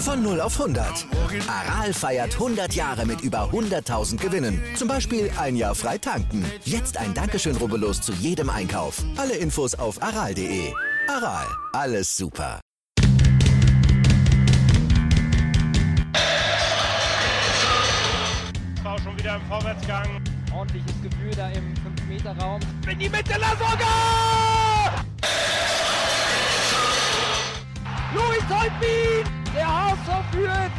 Von 0 auf 100. Aral feiert 100 Jahre mit über 100.000 Gewinnen. Zum Beispiel ein Jahr frei tanken. Jetzt ein Dankeschön, rubbellos zu jedem Einkauf. Alle Infos auf aral.de. Aral, alles super. Schon wieder im Vorwärtsgang. Ordentliches Gefühl da im 5-Meter-Raum. In die Mitte, Lasogga! Louis Holtbein, der HSV führt.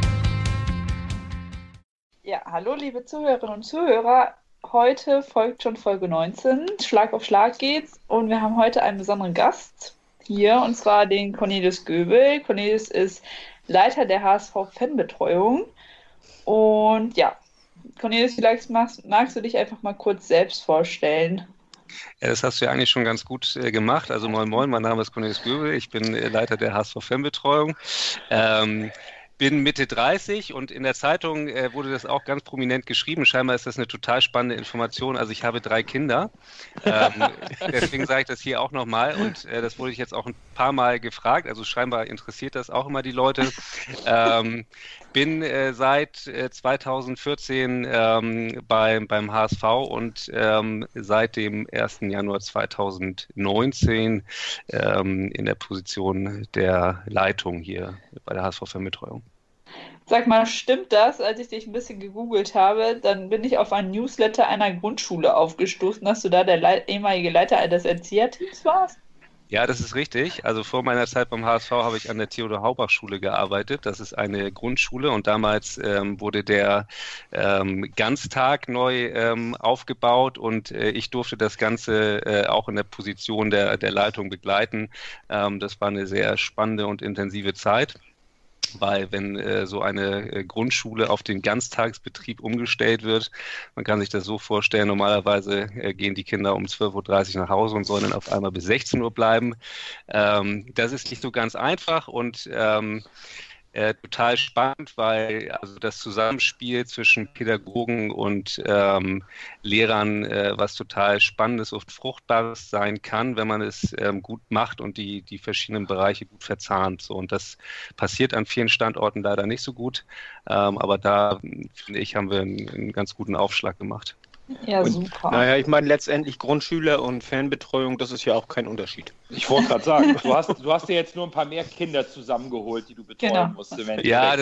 Ja, hallo liebe Zuhörerinnen und Zuhörer. Heute folgt schon Folge 19. Schlag auf Schlag geht's. Und wir haben heute einen besonderen Gast hier, und zwar den Cornelis Göbel. Cornelis ist Leiter der HSV-Fanbetreuung. Und ja, Cornelis, vielleicht magst du dich einfach mal kurz selbst vorstellen? Ja, das hast du ja eigentlich schon ganz gut gemacht. Also moin moin, mein Name ist Cornelis Göbel, ich bin Leiter der HSV-Fanbetreuung. Bin Mitte 30 und in der Zeitung wurde das auch ganz prominent geschrieben. Scheinbar ist das eine total spannende Information. Also ich habe 3 Kinder, deswegen sage ich das hier auch nochmal und das wurde ich jetzt auch ein paar Mal gefragt. Also scheinbar interessiert das auch immer die Leute. Bin seit 2014 beim HSV und seit dem 1. Januar 2019 in der Position der Leitung hier bei der HSV-Fanbetreuung. Sag mal, stimmt das? Als ich dich ein bisschen gegoogelt habe, dann bin ich auf einen Newsletter einer Grundschule aufgestoßen, dass du da der ehemalige Leiter eines Erzieherteams warst? Ja, das ist richtig. Also vor meiner Zeit beim HSV habe ich an der Theodor-Haubach-Schule gearbeitet. Das ist eine Grundschule und damals wurde der Ganztag neu aufgebaut und ich durfte das Ganze auch in der Position der Leitung begleiten. Das war eine sehr spannende und intensive Zeit. Weil wenn so eine Grundschule auf den Ganztagsbetrieb umgestellt wird, man kann sich das so vorstellen, normalerweise gehen die Kinder um 12.30 Uhr nach Hause und sollen dann auf einmal bis 16 Uhr bleiben. Das ist nicht so ganz einfach und total spannend, weil also das Zusammenspiel zwischen Pädagogen und Lehrern was total Spannendes und Fruchtbares sein kann, wenn man es gut macht und die verschiedenen Bereiche gut verzahnt. So, und das passiert an vielen Standorten leider nicht so gut, aber da, finde ich, haben wir einen ganz guten Aufschlag gemacht. Ja, super. Naja, ich meine, letztendlich Grundschüler und Fanbetreuung, das ist ja auch kein Unterschied. Ich wollte gerade sagen, du hast dir jetzt nur ein paar mehr Kinder zusammengeholt, die du betreuen musst. Ja,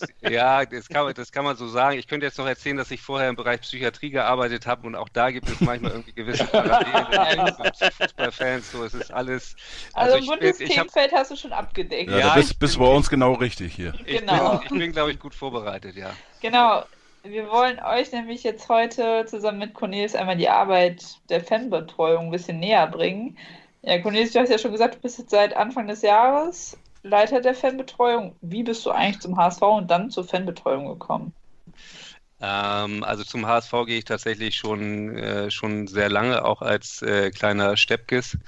das kann man so sagen. Ich könnte jetzt noch erzählen, dass ich vorher im Bereich Psychiatrie gearbeitet habe und auch da gibt es manchmal irgendwie gewisse Parallelen mit Fußballfans. So, es ist alles. Also im Bundesthemenfeld hast du schon abgedeckt. Ja, bist bei uns genau richtig hier. Genau. Ich bin, glaube ich, gut vorbereitet, ja. Genau. Wir wollen euch nämlich jetzt heute zusammen mit Cornelis einmal die Arbeit der Fanbetreuung ein bisschen näher bringen. Ja, Cornelis, du hast ja schon gesagt, du bist jetzt seit Anfang des Jahres Leiter der Fanbetreuung. Wie bist du eigentlich zum HSV und dann zur Fanbetreuung gekommen? Also zum HSV gehe ich tatsächlich schon sehr lange, auch als kleiner Steppkes.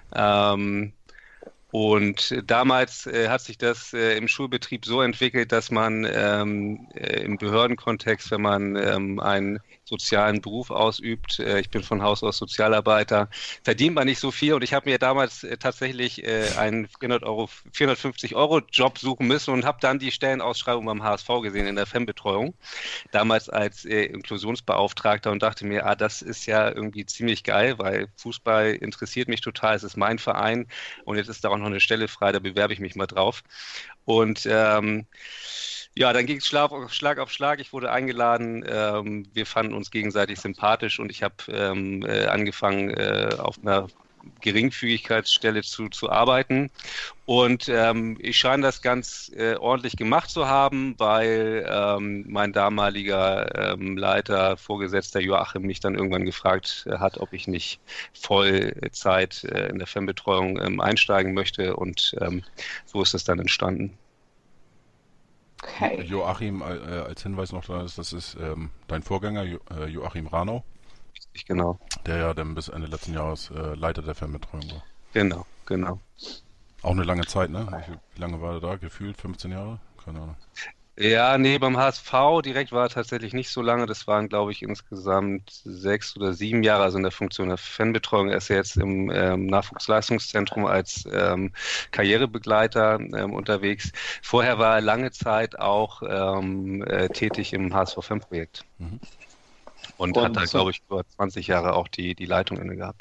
Und damals hat sich das im Schulbetrieb so entwickelt, dass man im Behördenkontext, wenn man einen sozialen Beruf ausübt, ich bin von Haus aus Sozialarbeiter, verdient man nicht so viel und ich habe mir damals tatsächlich einen 450 Euro Job suchen müssen und habe dann die Stellenausschreibung beim HSV gesehen in der Fanbetreuung, damals als Inklusionsbeauftragter und dachte mir, das ist ja irgendwie ziemlich geil, weil Fußball interessiert mich total, es ist mein Verein und jetzt ist da auch noch eine Stelle frei, da bewerbe ich mich mal drauf. Und ja, dann ging es Schlag auf Schlag. Ich wurde eingeladen. Wir fanden uns gegenseitig sympathisch und ich habe angefangen, auf einer Geringfügigkeitsstelle zu arbeiten. Und ich scheine das ganz ordentlich gemacht zu haben, weil mein damaliger Leiter, Vorgesetzter Joachim, mich dann irgendwann gefragt hat, ob ich nicht Vollzeit in der Fanbetreuung einsteigen möchte. Und so ist es dann entstanden. Okay. Joachim, als Hinweis noch, das ist dein Vorgänger, Joachim Ranau. Genau. Der ja dann bis Ende letzten Jahres Leiter der Fanbetreuung war. Genau. Auch eine lange Zeit, ne? Wie lange war er da? Gefühlt 15 Jahre? Keine Ahnung. Ja, nee, beim HSV direkt war er tatsächlich nicht so lange. Das waren, glaube ich, insgesamt 6 oder 7 Jahre, also in der Funktion der Fanbetreuung. Er ist ja jetzt im Nachwuchsleistungszentrum als Karrierebegleiter unterwegs. Vorher war er lange Zeit auch tätig im HSV-Fan-Projekt. Und hat da, glaube ich, über 20 Jahre auch die Leitung inne gehabt.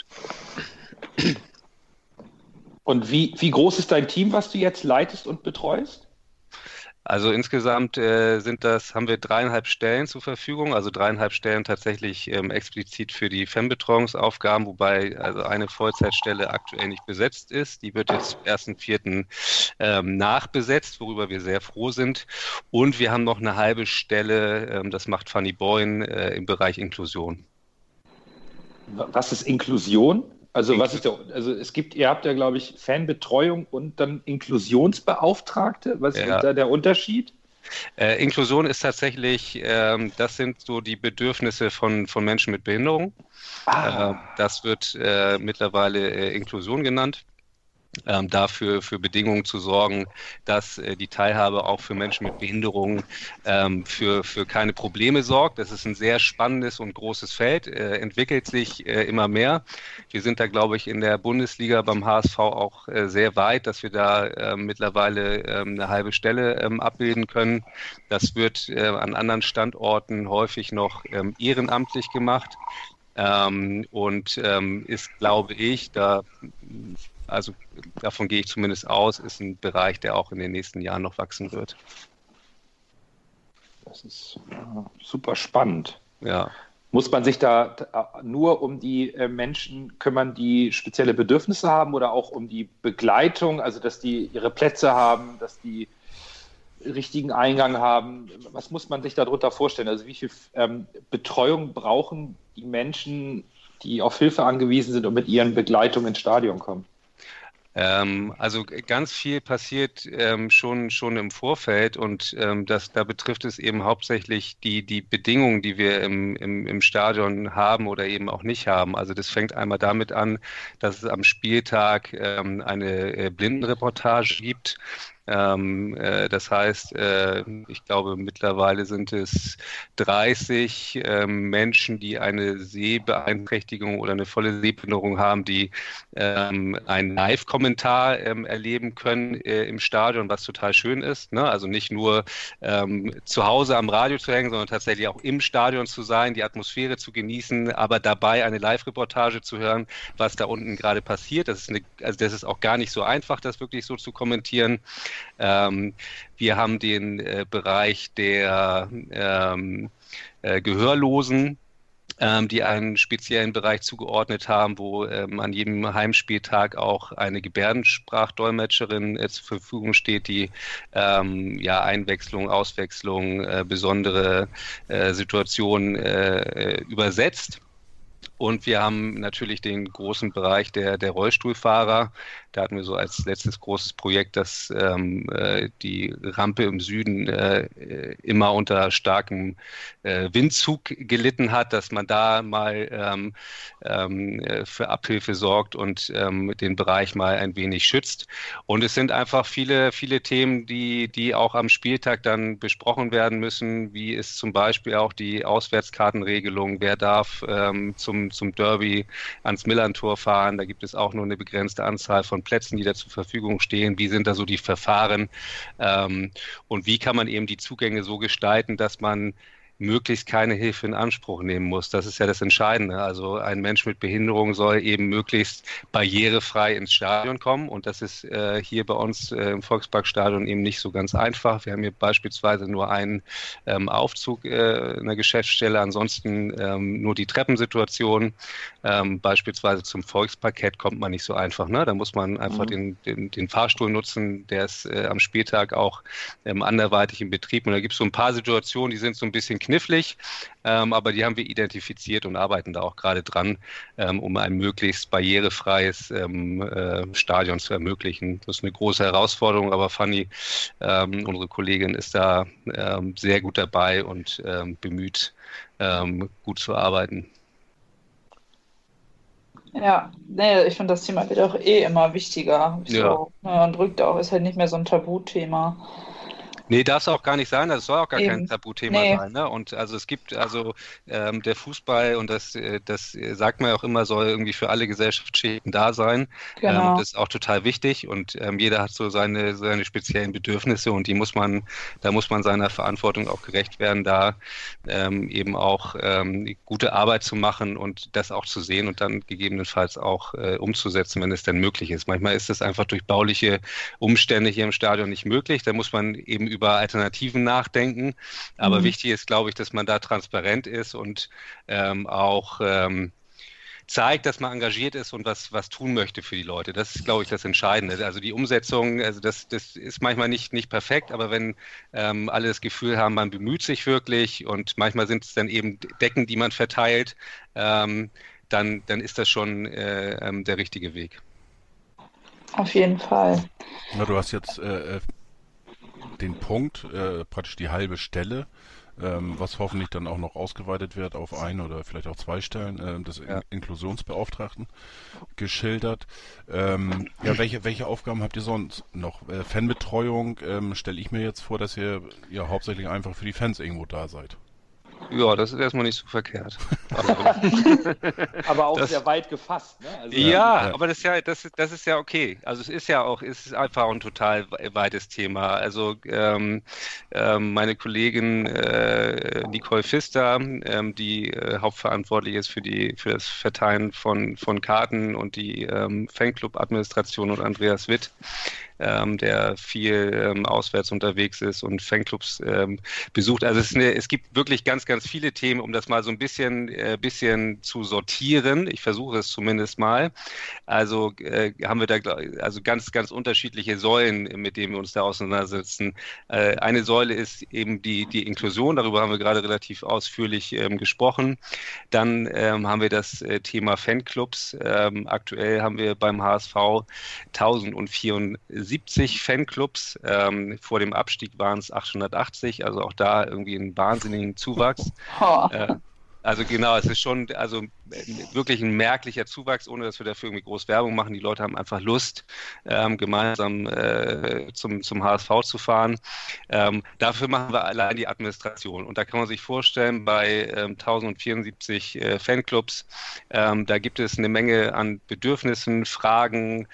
Und wie groß ist dein Team, was du jetzt leitest und betreust? Also insgesamt haben wir 3,5 Stellen zur Verfügung, also 3,5 Stellen tatsächlich explizit für die Fanbetreuungsaufgaben, wobei also eine Vollzeitstelle aktuell nicht besetzt ist. Die wird jetzt zum 1.4. Nachbesetzt, worüber wir sehr froh sind. Und wir haben noch eine halbe Stelle, das macht Fanny Boyn, im Bereich Inklusion. Was ist Inklusion? Also ihr habt ja, glaube ich, Fanbetreuung und dann Inklusionsbeauftragte. Was ist da der Unterschied? Inklusion ist tatsächlich, das sind so die Bedürfnisse von Menschen mit Behinderung. Das wird mittlerweile Inklusion genannt. Dafür für Bedingungen zu sorgen, dass die Teilhabe auch für Menschen mit Behinderungen für keine Probleme sorgt. Das ist ein sehr spannendes und großes Feld, entwickelt sich immer mehr. Wir sind da, glaube ich, in der Bundesliga beim HSV auch sehr weit, dass wir da mittlerweile eine halbe Stelle abbilden können. Das wird an anderen Standorten häufig noch ehrenamtlich gemacht und ist, glaube ich, also davon gehe ich zumindest aus, ist ein Bereich, der auch in den nächsten Jahren noch wachsen wird. Das ist super spannend. Ja. Muss man sich da nur um die Menschen kümmern, die spezielle Bedürfnisse haben oder auch um die Begleitung, also dass die ihre Plätze haben, dass die richtigen Eingang haben? Was muss man sich darunter vorstellen? Also wie viel Betreuung brauchen die Menschen, die auf Hilfe angewiesen sind und mit ihren Begleitungen ins Stadion kommen? Also ganz viel passiert schon im Vorfeld und da betrifft es eben hauptsächlich die Bedingungen, die wir im Stadion haben oder eben auch nicht haben. Also das fängt einmal damit an, dass es am Spieltag eine Blindenreportage gibt. Das heißt, ich glaube, mittlerweile sind es 30 Menschen, die eine Sehbeeinträchtigung oder eine volle Sehbehinderung haben, die einen Live-Kommentar erleben können im Stadion, was total schön ist. Ne? Also nicht nur zu Hause am Radio zu hängen, sondern tatsächlich auch im Stadion zu sein, die Atmosphäre zu genießen, aber dabei eine Live-Reportage zu hören, was da unten gerade passiert. Das ist auch gar nicht so einfach, das wirklich so zu kommentieren. Wir haben den Bereich der Gehörlosen, die einen speziellen Bereich zugeordnet haben, wo an jedem Heimspieltag auch eine Gebärdensprachdolmetscherin zur Verfügung steht, die Einwechslung, Auswechslung, besondere Situationen übersetzt. Und wir haben natürlich den großen Bereich der Rollstuhlfahrer. Da hatten wir so als letztes großes Projekt, dass die Rampe im Süden immer unter starkem Windzug gelitten hat, dass man da mal für Abhilfe sorgt und den Bereich mal ein wenig schützt. Und es sind einfach viele, viele Themen, die auch am Spieltag dann besprochen werden müssen, wie ist zum Beispiel auch die Auswärtskartenregelung, wer darf zum Derby ans Millerntor fahren. Da gibt es auch nur eine begrenzte Anzahl von Plätzen, die da zur Verfügung stehen. Wie sind da so die Verfahren? Und wie kann man eben die Zugänge so gestalten, dass man möglichst keine Hilfe in Anspruch nehmen muss. Das ist ja das Entscheidende. Also ein Mensch mit Behinderung soll eben möglichst barrierefrei ins Stadion kommen und das ist hier bei uns im Volksparkstadion eben nicht so ganz einfach. Wir haben hier beispielsweise nur einen Aufzug in der Geschäftsstelle, ansonsten nur die Treppensituation. Beispielsweise zum Volksparkett kommt man nicht so einfach. Ne? Da muss man einfach den Fahrstuhl nutzen, der ist am Spieltag auch anderweitig in Betrieb und da gibt es so ein paar Situationen, die sind so ein bisschen knifflig, aber die haben wir identifiziert und arbeiten da auch gerade dran, um ein möglichst barrierefreies Stadion zu ermöglichen. Das ist eine große Herausforderung, aber Fanny, unsere Kollegin, ist da sehr gut dabei und bemüht, gut zu arbeiten. Ja, ich finde, das Thema wird auch immer wichtiger. So, und rückt auch, ist halt nicht mehr so ein Tabuthema. Nee, darf es auch gar nicht sein. Das soll auch gar kein Eben. Tabuthema Nee. sein. Ne? Und also es gibt der Fußball, und das sagt man ja auch immer, soll irgendwie für alle Gesellschaftsschichten da sein. Genau. Das ist auch total wichtig. Und jeder hat so seine speziellen Bedürfnisse, und da muss man seiner Verantwortung auch gerecht werden, da eben auch gute Arbeit zu machen und das auch zu sehen und dann gegebenenfalls auch umzusetzen, wenn es denn möglich ist. Manchmal ist es einfach durch bauliche Umstände hier im Stadion nicht möglich. Da muss man eben über Alternativen nachdenken. Aber wichtig ist, glaube ich, dass man da transparent ist und auch zeigt, dass man engagiert ist und was tun möchte für die Leute. Das ist, glaube ich, das Entscheidende. Also die Umsetzung, also das ist manchmal nicht perfekt, aber wenn alle das Gefühl haben, man bemüht sich wirklich, und manchmal sind es dann eben Decken, die man verteilt, dann ist das schon der richtige Weg. Auf jeden Fall. Na, du hast jetzt den Punkt, praktisch die halbe Stelle, was hoffentlich dann auch noch ausgeweitet wird auf ein oder vielleicht auch 2 Stellen des Inklusionsbeauftragten geschildert. Welche Aufgaben habt ihr sonst noch? Fanbetreuung stelle ich mir jetzt vor, dass ihr ja hauptsächlich einfach für die Fans irgendwo da seid. Ja, das ist erstmal nicht so verkehrt. Aber auch sehr weit gefasst. Ne? Also, aber das ist ja okay. Also es ist einfach ein total weites Thema. Also meine Kollegin Nicole Pfister, die hauptverantwortlich ist für das Verteilen von Karten, und die Fanclub-Administration, und Andreas Witt, der viel auswärts unterwegs ist und Fanclubs besucht. Also es gibt wirklich ganz, ganz viele Themen, um das mal so ein bisschen zu sortieren. Ich versuche es zumindest mal. Also haben wir da also ganz, ganz unterschiedliche Säulen, mit denen wir uns da auseinandersetzen. Eine Säule ist eben die Inklusion, darüber haben wir gerade relativ ausführlich gesprochen. Dann haben wir das Thema Fanclubs. Aktuell haben wir beim HSV 1074 Fanclubs. Vor dem Abstieg waren es 880, also auch da irgendwie einen wahnsinnigen Zuwachs. Also genau, es ist schon wirklich ein merklicher Zuwachs, ohne dass wir dafür irgendwie groß Werbung machen. Die Leute haben einfach Lust, gemeinsam zum HSV zu fahren. Dafür machen wir allein die Administration. Und da kann man sich vorstellen, bei 1074 Fanclubs, da gibt es eine Menge an Bedürfnissen, Fragen,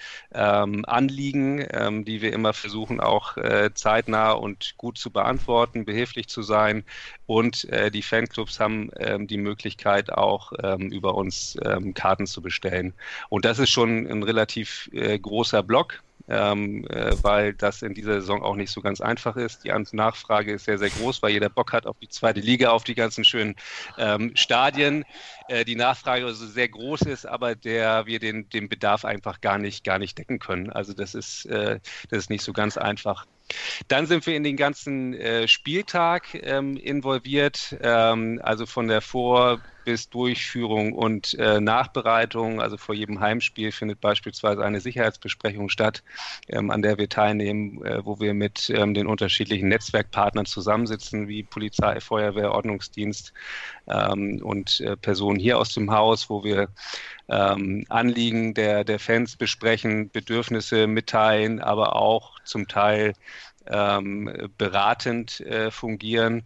Anliegen, die wir immer versuchen auch zeitnah und gut zu beantworten, behilflich zu sein. Und die Fanclubs haben die Möglichkeit auch über uns Karten zu bestellen. Und das ist schon ein relativ großer Block, weil das in dieser Saison auch nicht so ganz einfach ist. Die Nachfrage ist sehr, sehr groß, weil jeder Bock hat auf die zweite Liga, auf die ganzen schönen Stadien. Die Nachfrage also sehr groß ist, aber wir den Bedarf einfach gar nicht decken können. Also das ist nicht so ganz einfach. Dann sind wir in den ganzen Spieltag involviert, also von der Vor- bis Durchführung und Nachbereitung. Also vor jedem Heimspiel findet beispielsweise eine Sicherheitsbesprechung statt, an der wir teilnehmen, wo wir mit den unterschiedlichen Netzwerkpartnern zusammensitzen, wie Polizei, Feuerwehr, Ordnungsdienst und Personen hier aus dem Haus, wo wir Anliegen der Fans besprechen, Bedürfnisse mitteilen, aber auch zum Teil beratend fungieren.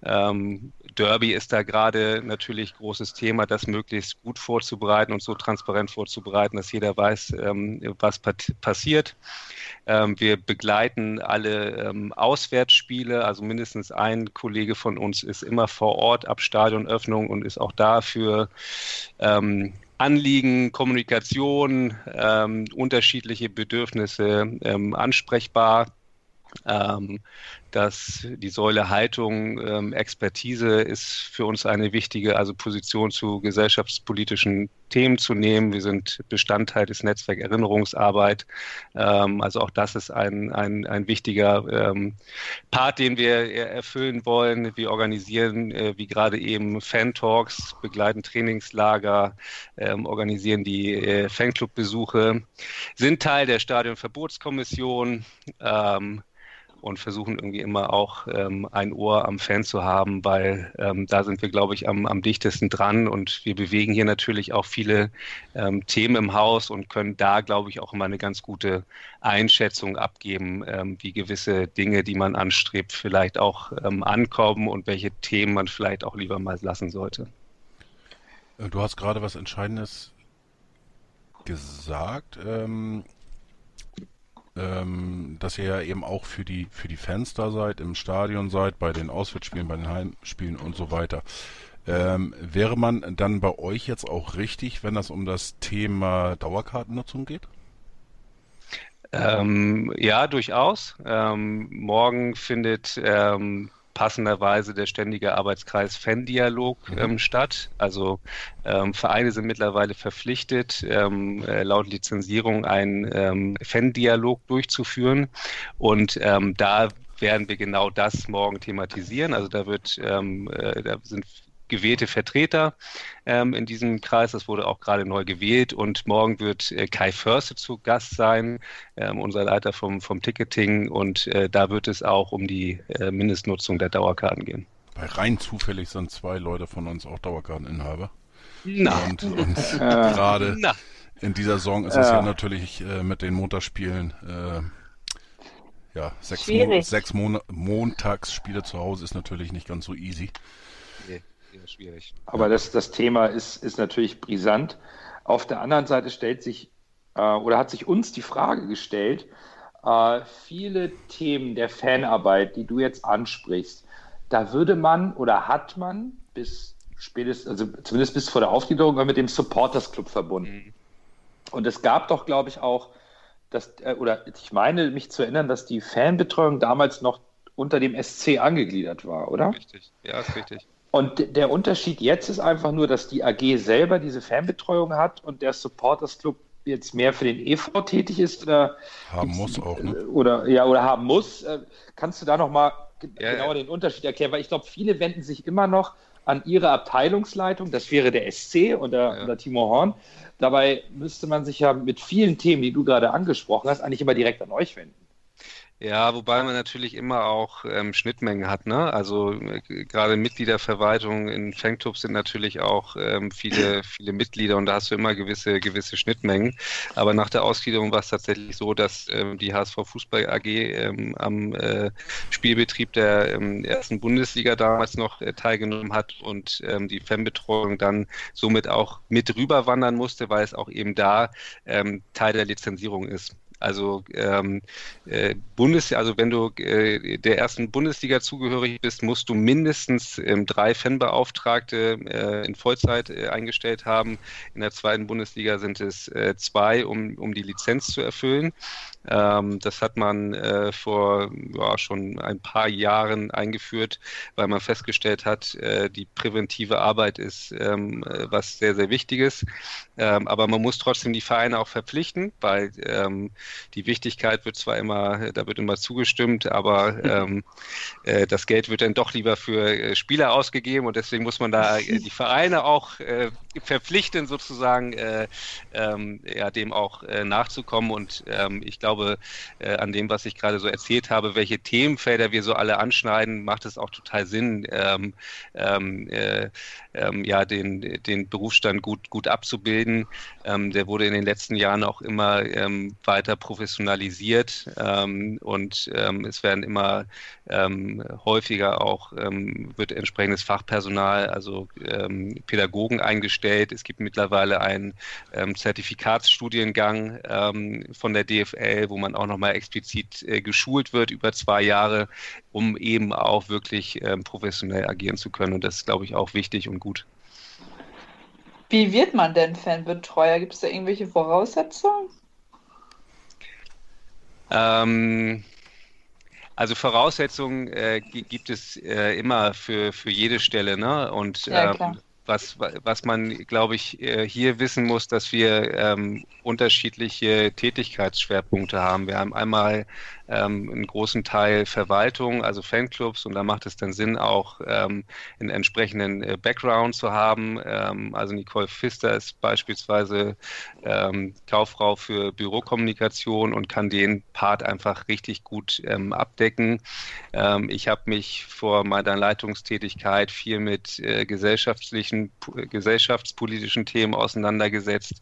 Derby ist da gerade natürlich großes Thema, das möglichst gut vorzubereiten und so transparent vorzubereiten, dass jeder weiß, was passiert. Wir begleiten alle Auswärtsspiele, also mindestens ein Kollege von uns ist immer vor Ort ab Stadionöffnung und ist auch da für Anliegen, Kommunikation, unterschiedliche Bedürfnisse ansprechbar. Die Säule Haltung, Expertise ist für uns eine wichtige, also Position zu gesellschaftspolitischen Themen zu nehmen. Wir sind Bestandteil des Netzwerk Erinnerungsarbeit. Also auch das ist ein wichtiger Part, den wir erfüllen wollen. Wir organisieren, wie gerade eben, Fan-Talks, begleiten Trainingslager, organisieren die Fanclub-Besuche, sind Teil der Stadionverbotskommission, und versuchen irgendwie immer auch ein Ohr am Fan zu haben, weil da sind wir, glaube ich, am dichtesten dran und wir bewegen hier natürlich auch viele Themen im Haus und können da, glaube ich, auch immer eine ganz gute Einschätzung abgeben, wie gewisse Dinge, die man anstrebt, vielleicht auch ankommen und welche Themen man vielleicht auch lieber mal lassen sollte. Du hast gerade was Entscheidendes gesagt, dass ihr ja eben auch für die Fans da seid, im Stadion seid, bei den Auswärtsspielen, bei den Heimspielen und so weiter. Wäre man dann bei euch jetzt auch richtig, wenn das um das Thema Dauerkartennutzung geht? Ja, durchaus. Morgen findet passenderweise der ständige Arbeitskreis Fan-Dialog statt. Also Vereine sind mittlerweile verpflichtet, laut Lizenzierung einen Fan-Dialog durchzuführen. Und da werden wir genau das morgen thematisieren. Also da sind gewählte Vertreter in diesem Kreis. Das wurde auch gerade neu gewählt und morgen wird Kai Förste zu Gast sein, unser Leiter vom Ticketing und da wird es auch um die Mindestnutzung der Dauerkarten gehen. Weil rein zufällig sind 2 Leute von uns auch Dauerkarteninhaber. Und gerade in dieser Saison ist es ja natürlich mit den Montagsspielen 6 Montagsspiele zu Hause ist natürlich nicht ganz so easy. Nee. Schwierig. Aber das Thema ist natürlich brisant. Auf der anderen Seite stellt sich oder hat sich uns die Frage gestellt, viele Themen der Fanarbeit, die du jetzt ansprichst, da würde man oder hat man zumindest bis vor der Aufgliederung mit dem Supporters Club verbunden. Und es gab doch, glaube ich, auch, ich meine mich zu erinnern, dass die Fanbetreuung damals noch unter dem SC angegliedert war, oder? Richtig, ja, ist richtig. Und der Unterschied jetzt ist einfach nur, dass die AG selber diese Fanbetreuung hat und der Supporters Club jetzt mehr für den e.V. tätig ist oder haben muss auch, ne? Oder haben muss. Kannst du da nochmal genauer den Unterschied erklären? Weil ich glaube, viele wenden sich immer noch an ihre Abteilungsleitung, das wäre der SC oder Timo Horn. Dabei müsste man sich ja mit vielen Themen, die du gerade angesprochen hast, eigentlich immer direkt an euch wenden. Ja, wobei man natürlich immer auch Schnittmengen hat, ne? Also gerade Mitgliederverwaltung in Fanclubs sind natürlich auch viele Mitglieder und da hast du immer gewisse Schnittmengen. Aber nach der Ausgliederung war es tatsächlich so, dass die HSV Fußball AG am Spielbetrieb der ersten Bundesliga damals noch teilgenommen hat und die Fanbetreuung dann somit auch mit rüberwandern musste, weil es auch eben da Teil der Lizenzierung ist. Also wenn du der ersten Bundesliga zugehörig bist, musst du mindestens 3 Fanbeauftragte in Vollzeit eingestellt haben. In der zweiten Bundesliga sind es 2, um die Lizenz zu erfüllen. Das hat man vor schon ein paar Jahren eingeführt, weil man festgestellt hat, die präventive Arbeit ist was sehr, sehr Wichtiges. Aber man muss trotzdem die Vereine auch verpflichten, weil die Wichtigkeit da wird immer zugestimmt, aber das Geld wird dann doch lieber für Spieler ausgegeben und deswegen muss man da die Vereine auch verpflichten, sozusagen dem auch nachzukommen und ich glaube, an dem, was ich gerade so erzählt habe, welche Themenfelder wir so alle anschneiden, macht es auch total Sinn, den Berufsstand gut abzubilden. Der wurde in den letzten Jahren auch immer weiter professionalisiert und es werden immer häufiger auch wird entsprechendes Fachpersonal, also Pädagogen eingestellt. Es gibt mittlerweile einen Zertifikatsstudiengang von der DFL, wo man auch nochmal explizit geschult wird über 2 Jahre, um eben auch wirklich professionell agieren zu können. Und das ist, glaube ich, auch wichtig und gut. Wie wird man denn Fanbetreuer? Gibt es da irgendwelche Voraussetzungen? Also Voraussetzungen gibt es immer für jede Stelle, ne? Und ja, klar. was man, glaube ich, hier wissen muss, dass wir unterschiedliche Tätigkeitsschwerpunkte haben. Wir haben einmal einen großen Teil Verwaltung, also Fanclubs, und da macht es dann Sinn, auch einen entsprechenden Background zu haben. Also Nicole Pfister ist beispielsweise Kauffrau für Bürokommunikation und kann den Part einfach richtig gut abdecken. Ich habe mich vor meiner Leitungstätigkeit viel mit gesellschaftspolitischen Themen auseinandergesetzt.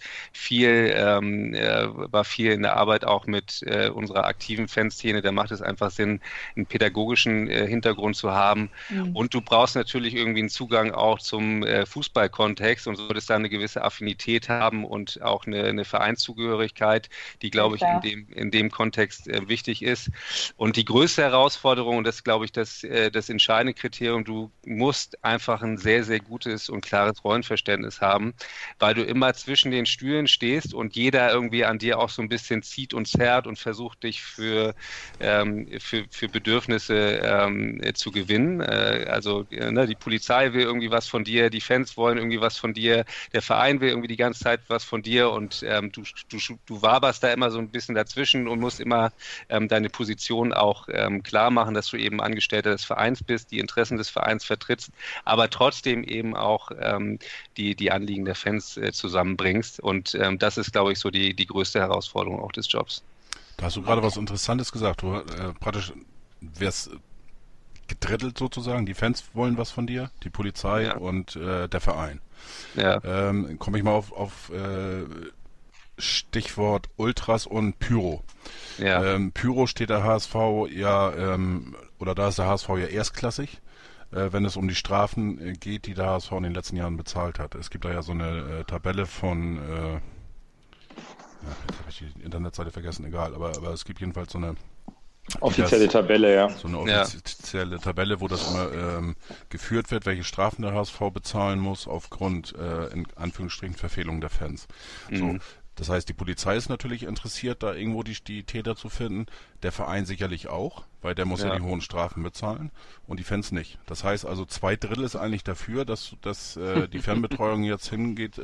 War viel in der Arbeit auch mit unserer aktiven Fanszene. Da macht es einfach Sinn, einen pädagogischen Hintergrund zu haben. Und du brauchst natürlich irgendwie einen Zugang auch zum Fußballkontext und solltest da eine gewisse Affinität haben und auch eine Vereinszugehörigkeit, die, glaube ich, in dem Kontext wichtig ist. Und die größte Herausforderung, und das ist, glaube ich, das entscheidende Kriterium, du musst einfach ein sehr, sehr gutes und klares Rollenverständnis haben, weil du immer zwischen den Stühlen stehst und jeder irgendwie an dir auch so ein bisschen zieht und zerrt und versucht, dich für Bedürfnisse zu gewinnen. Die Polizei will irgendwie was von dir, die Fans wollen irgendwie was von dir, der Verein will irgendwie die ganze Zeit was von dir und du waberst da immer so ein bisschen dazwischen und musst immer deine Position auch klar machen, dass du eben Angestellter des Vereins bist, die Interessen des Vereins vertrittst, aber trotzdem eben auch die Anliegen der Fans zusammenbringst. Und das ist, glaube ich, so die größte Herausforderung auch des Jobs. Da hast du gerade was Interessantes gesagt. Du praktisch wärst gedrittelt sozusagen. Die Fans wollen was von dir, die Polizei und der Verein. Ja. Komme ich mal auf Stichwort Ultras und Pyro. Ja. Pyro steht der HSV oder da ist der HSV ja erstklassig, wenn es um die Strafen geht, die der HSV in den letzten Jahren bezahlt hat. Es gibt da ja so eine Tabelle von jetzt habe ich die Internetseite vergessen, egal, aber es gibt jedenfalls so eine offizielle Tabelle, ja. So eine offizielle Tabelle, wo das immer geführt wird, welche Strafen der HSV bezahlen muss aufgrund, in Anführungsstrichen, Verfehlung der Fans. So, das heißt, die Polizei ist natürlich interessiert, da irgendwo die Täter zu finden. Der Verein sicherlich auch, weil der muss ja die hohen Strafen bezahlen und die Fans nicht. Das heißt also, 2/3 ist eigentlich dafür, dass die Fanbetreuung jetzt hingeht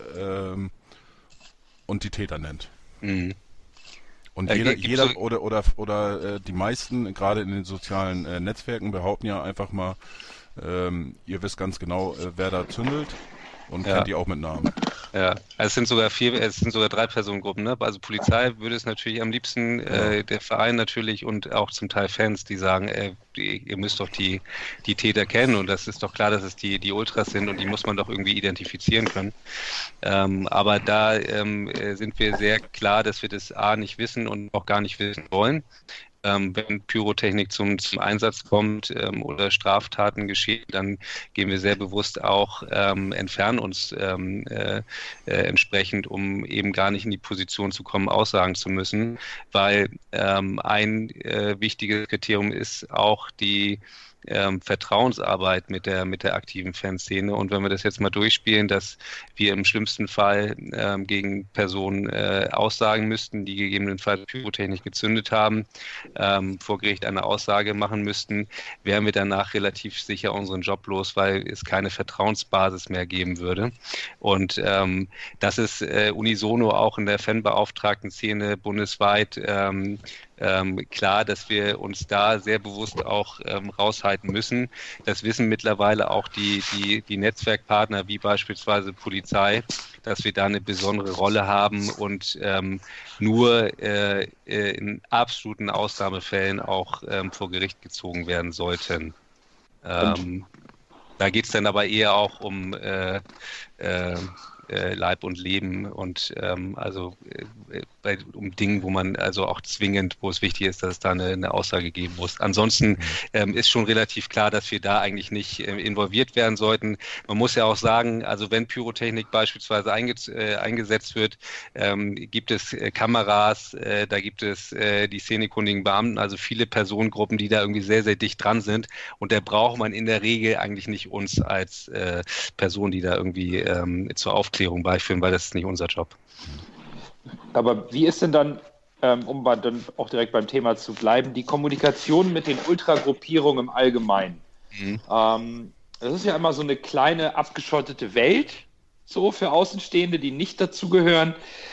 und die Täter nennt. Und jeder oder die meisten, gerade in den sozialen Netzwerken, behaupten ja einfach mal, ihr wisst ganz genau, wer da zündelt und kennt die auch mit Namen. Ja, es sind sogar 3 Personengruppen, ne? Also Polizei würde es natürlich am liebsten, der Verein natürlich und auch zum Teil Fans, die sagen, ihr müsst doch die Täter kennen und das ist doch klar, dass es die Ultras sind und die muss man doch irgendwie identifizieren können. Aber da sind wir sehr klar, dass wir das A nicht wissen und auch gar nicht wissen wollen. Wenn Pyrotechnik zum Einsatz kommt oder Straftaten geschehen, dann gehen wir sehr bewusst auch, entfernen uns entsprechend, um eben gar nicht in die Position zu kommen, Aussagen zu müssen, weil ein wichtiges Kriterium ist auch die Vertrauensarbeit mit der aktiven Fanszene. Und wenn wir das jetzt mal durchspielen, dass wir im schlimmsten Fall gegen Personen aussagen müssten, die gegebenenfalls Pyrotechnik gezündet haben, vor Gericht eine Aussage machen müssten, wären wir danach relativ sicher unseren Job los, weil es keine Vertrauensbasis mehr geben würde. Und das ist unisono auch in der Fanbeauftragten-Szene bundesweit klar, dass wir uns da sehr bewusst auch raushalten müssen. Das wissen mittlerweile auch die Netzwerkpartner wie beispielsweise Polizei, dass wir da eine besondere Rolle haben und nur in absoluten Ausnahmefällen auch vor Gericht gezogen werden sollten. Da geht es dann aber eher auch um Leib und Leben und um Dinge, wo man also auch zwingend, wo es wichtig ist, dass es da eine Aussage geben muss. Ansonsten ist schon relativ klar, dass wir da eigentlich nicht involviert werden sollten. Man muss ja auch sagen, also wenn Pyrotechnik beispielsweise eingesetzt wird, gibt es Kameras, da gibt es die szenekundigen Beamten, also viele Personengruppen, die da irgendwie sehr, sehr dicht dran sind und da braucht man in der Regel eigentlich nicht uns als Person, die da irgendwie zur Aufklärung beiführen, weil das ist nicht unser Job. Aber wie ist denn dann, um dann auch direkt beim Thema zu bleiben, die Kommunikation mit den Ultragruppierungen im Allgemeinen? Das ist ja immer so eine kleine abgeschottete Welt, so für Außenstehende, die nicht dazugehören.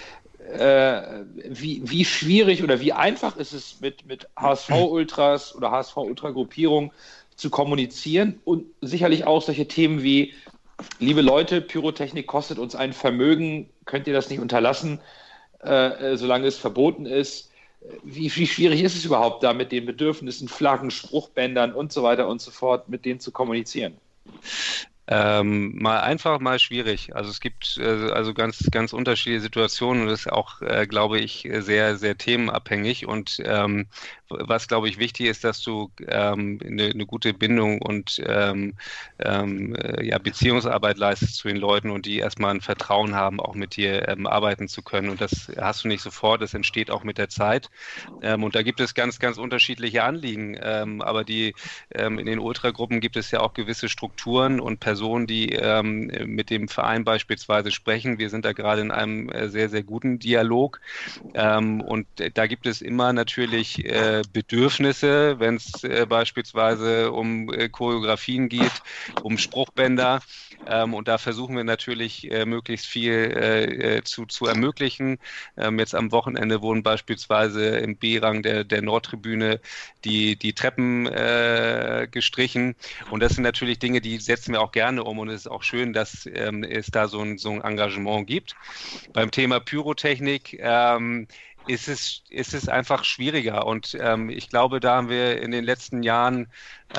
Wie schwierig oder wie einfach ist es mit HSV-Ultras oder HSV-Ultra-Gruppierung zu kommunizieren und sicherlich auch solche Themen wie, liebe Leute, Pyrotechnik kostet uns ein Vermögen, könnt ihr das nicht unterlassen, solange es verboten ist. Wie schwierig ist es überhaupt da mit den Bedürfnissen, Flaggen, Spruchbändern und so weiter und so fort, mit denen zu kommunizieren? Mal einfach, mal schwierig. Also es gibt also ganz, ganz unterschiedliche Situationen und das ist auch, glaube ich, sehr, sehr themenabhängig. Und was, glaube ich, wichtig ist, dass du eine gute Bindung und Beziehungsarbeit leistest zu den Leuten und die erstmal ein Vertrauen haben, auch mit dir arbeiten zu können. Und das hast du nicht sofort, das entsteht auch mit der Zeit. Und da gibt es ganz, ganz unterschiedliche Anliegen. Aber in den Ultragruppen gibt es ja auch gewisse Strukturen und Personen, die mit dem Verein beispielsweise sprechen. Wir sind da gerade in einem sehr, sehr guten Dialog. Und da gibt es immer natürlich Bedürfnisse, wenn es beispielsweise um Choreografien geht, um Spruchbänder. Und da versuchen wir natürlich möglichst viel zu ermöglichen. Jetzt am Wochenende wurden beispielsweise im B-Rang der Nordtribüne die Treppen gestrichen. Und das sind natürlich Dinge, die setzen wir auch gerne um. Und es ist auch schön, dass es da so ein Engagement gibt. Beim Thema Pyrotechnik ist es einfach schwieriger. Und ich glaube, da haben wir in den letzten Jahren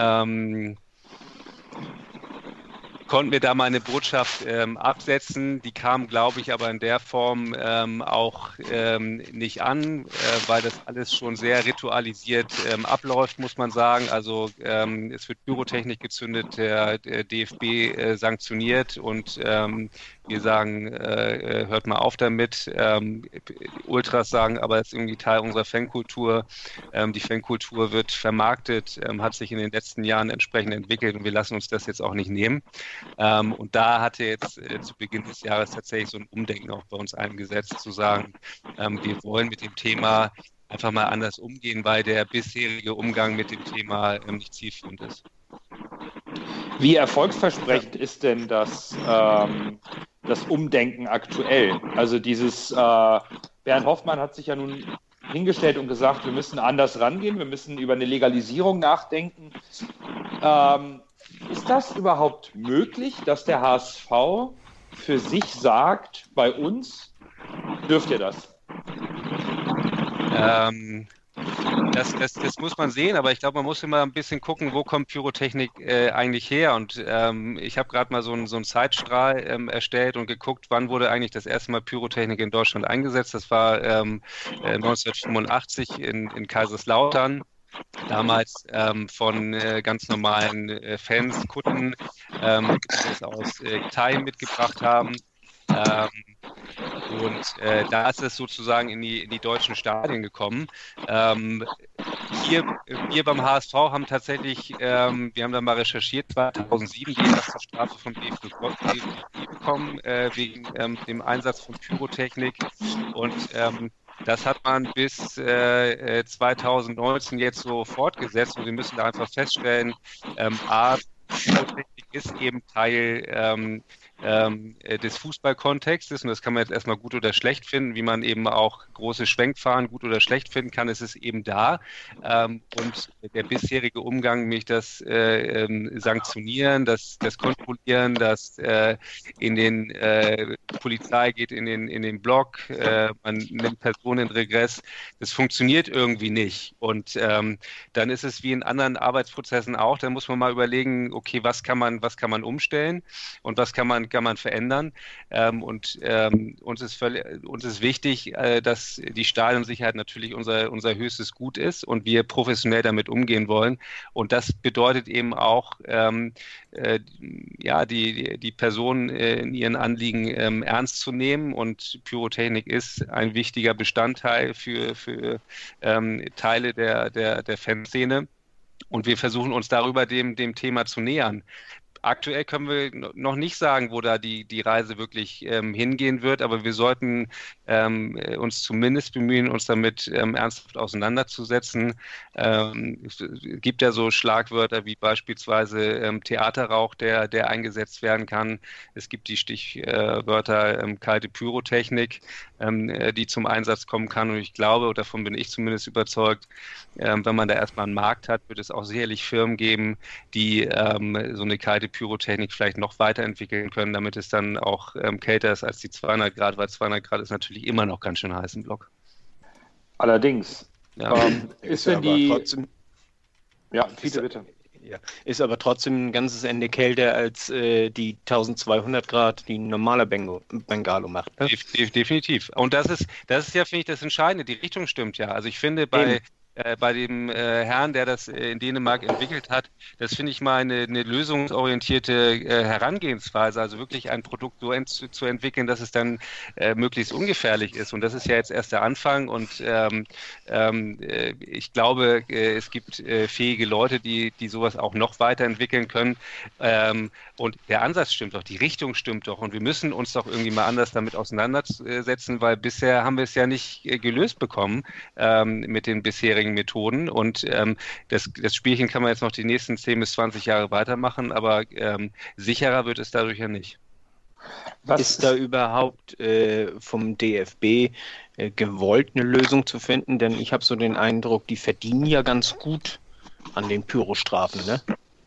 konnten wir da mal eine Botschaft absetzen. Die kam, glaube ich, aber in der Form auch nicht an, weil das alles schon sehr ritualisiert abläuft, muss man sagen. Also es wird Pyrotechnik gezündet, der DFB sanktioniert und wir sagen, hört mal auf damit. Ultras sagen, aber es ist irgendwie Teil unserer Fankultur. Die Fankultur wird vermarktet, hat sich in den letzten Jahren entsprechend entwickelt und wir lassen uns das jetzt auch nicht nehmen. Und da hatte jetzt zu Beginn des Jahres tatsächlich so ein Umdenken auch bei uns eingesetzt, zu sagen, wir wollen mit dem Thema einfach mal anders umgehen, weil der bisherige Umgang mit dem Thema nicht zielführend ist. Wie erfolgsversprechend ist denn das Umdenken aktuell? Also Bernd Hoffmann hat sich ja nun hingestellt und gesagt, wir müssen anders rangehen, wir müssen über eine Legalisierung nachdenken. Ist das überhaupt möglich, dass der HSV für sich sagt, bei uns dürft ihr das? Das muss man sehen, aber ich glaube, man muss immer ein bisschen gucken, wo kommt Pyrotechnik eigentlich her. Und ich habe gerade mal so einen Zeitstrahl erstellt und geguckt, wann wurde eigentlich das erste Mal Pyrotechnik in Deutschland eingesetzt. Das war 1985 in Kaiserslautern. Damals von ganz normalen Fans, Kunden, die das aus Italien mitgebracht haben. Da ist es sozusagen in die deutschen Stadien gekommen. Wir beim HSV haben tatsächlich, wir haben da mal recherchiert, 2007 die erste Strafe vom DFB bekommen, wegen dem Einsatz von Pyrotechnik. Und das hat man bis 2019 jetzt so fortgesetzt und wir müssen da einfach feststellen, Pyrotechnik ist eben Teil des Fußballkontextes und das kann man jetzt erstmal gut oder schlecht finden, wie man eben auch große Schwenkfahren gut oder schlecht finden kann, ist es eben da und der bisherige Umgang, nämlich das Sanktionieren, das Kontrollieren, das in den Polizei geht in den Block, man nimmt Personen in Regress, das funktioniert irgendwie nicht und dann ist es wie in anderen Arbeitsprozessen auch, da muss man mal überlegen, okay, was kann man umstellen und was kann man verändern. Uns ist wichtig, dass die Stadionsicherheit natürlich unser höchstes Gut ist und wir professionell damit umgehen wollen. Und das bedeutet eben auch, die Personen in ihren Anliegen ernst zu nehmen. Und Pyrotechnik ist ein wichtiger Bestandteil für Teile der Fanszene. Und wir versuchen uns darüber dem Thema zu nähern. Aktuell können wir noch nicht sagen, wo da die Reise wirklich hingehen wird, aber wir sollten uns zumindest bemühen, uns damit ernsthaft auseinanderzusetzen. Es gibt ja so Schlagwörter wie beispielsweise Theaterrauch, der eingesetzt werden kann. Es gibt die Stichwörter kalte Pyrotechnik, die zum Einsatz kommen kann. Und ich glaube, und davon bin ich zumindest überzeugt, wenn man da erstmal einen Markt hat, wird es auch sicherlich Firmen geben, die so eine kalte Pyrotechnik vielleicht noch weiterentwickeln können, damit es dann auch kälter ist als die 200 Grad, weil 200 Grad ist natürlich immer noch ganz schön heiß im Block. Allerdings. Ja. Ist denn die... Trotzdem, ja, Fiete, bitte. ja, ist aber trotzdem ein ganzes Ende kälter als die 1200 Grad, die ein normaler Bengalo macht. Ne? Definitiv. Und das ist ja, finde ich, das Entscheidende. Die Richtung stimmt ja. Also ich finde, bei dem Herrn, der das in Dänemark entwickelt hat, das finde ich mal eine lösungsorientierte Herangehensweise, also wirklich ein Produkt so zu entwickeln, dass es dann möglichst ungefährlich ist. Und das ist ja jetzt erst der Anfang und ich glaube, es gibt fähige Leute, die sowas auch noch weiterentwickeln können. Und der Ansatz stimmt doch, die Richtung stimmt doch und wir müssen uns doch irgendwie mal anders damit auseinandersetzen, weil bisher haben wir es ja nicht gelöst bekommen mit den bisherigen Methoden und das Spielchen kann man jetzt noch die nächsten 10 bis 20 Jahre weitermachen, aber sicherer wird es dadurch ja nicht. Was ist da überhaupt vom DFB gewollt, eine Lösung zu finden? Denn ich habe so den Eindruck, die verdienen ja ganz gut an den Pyrostrafen, ne?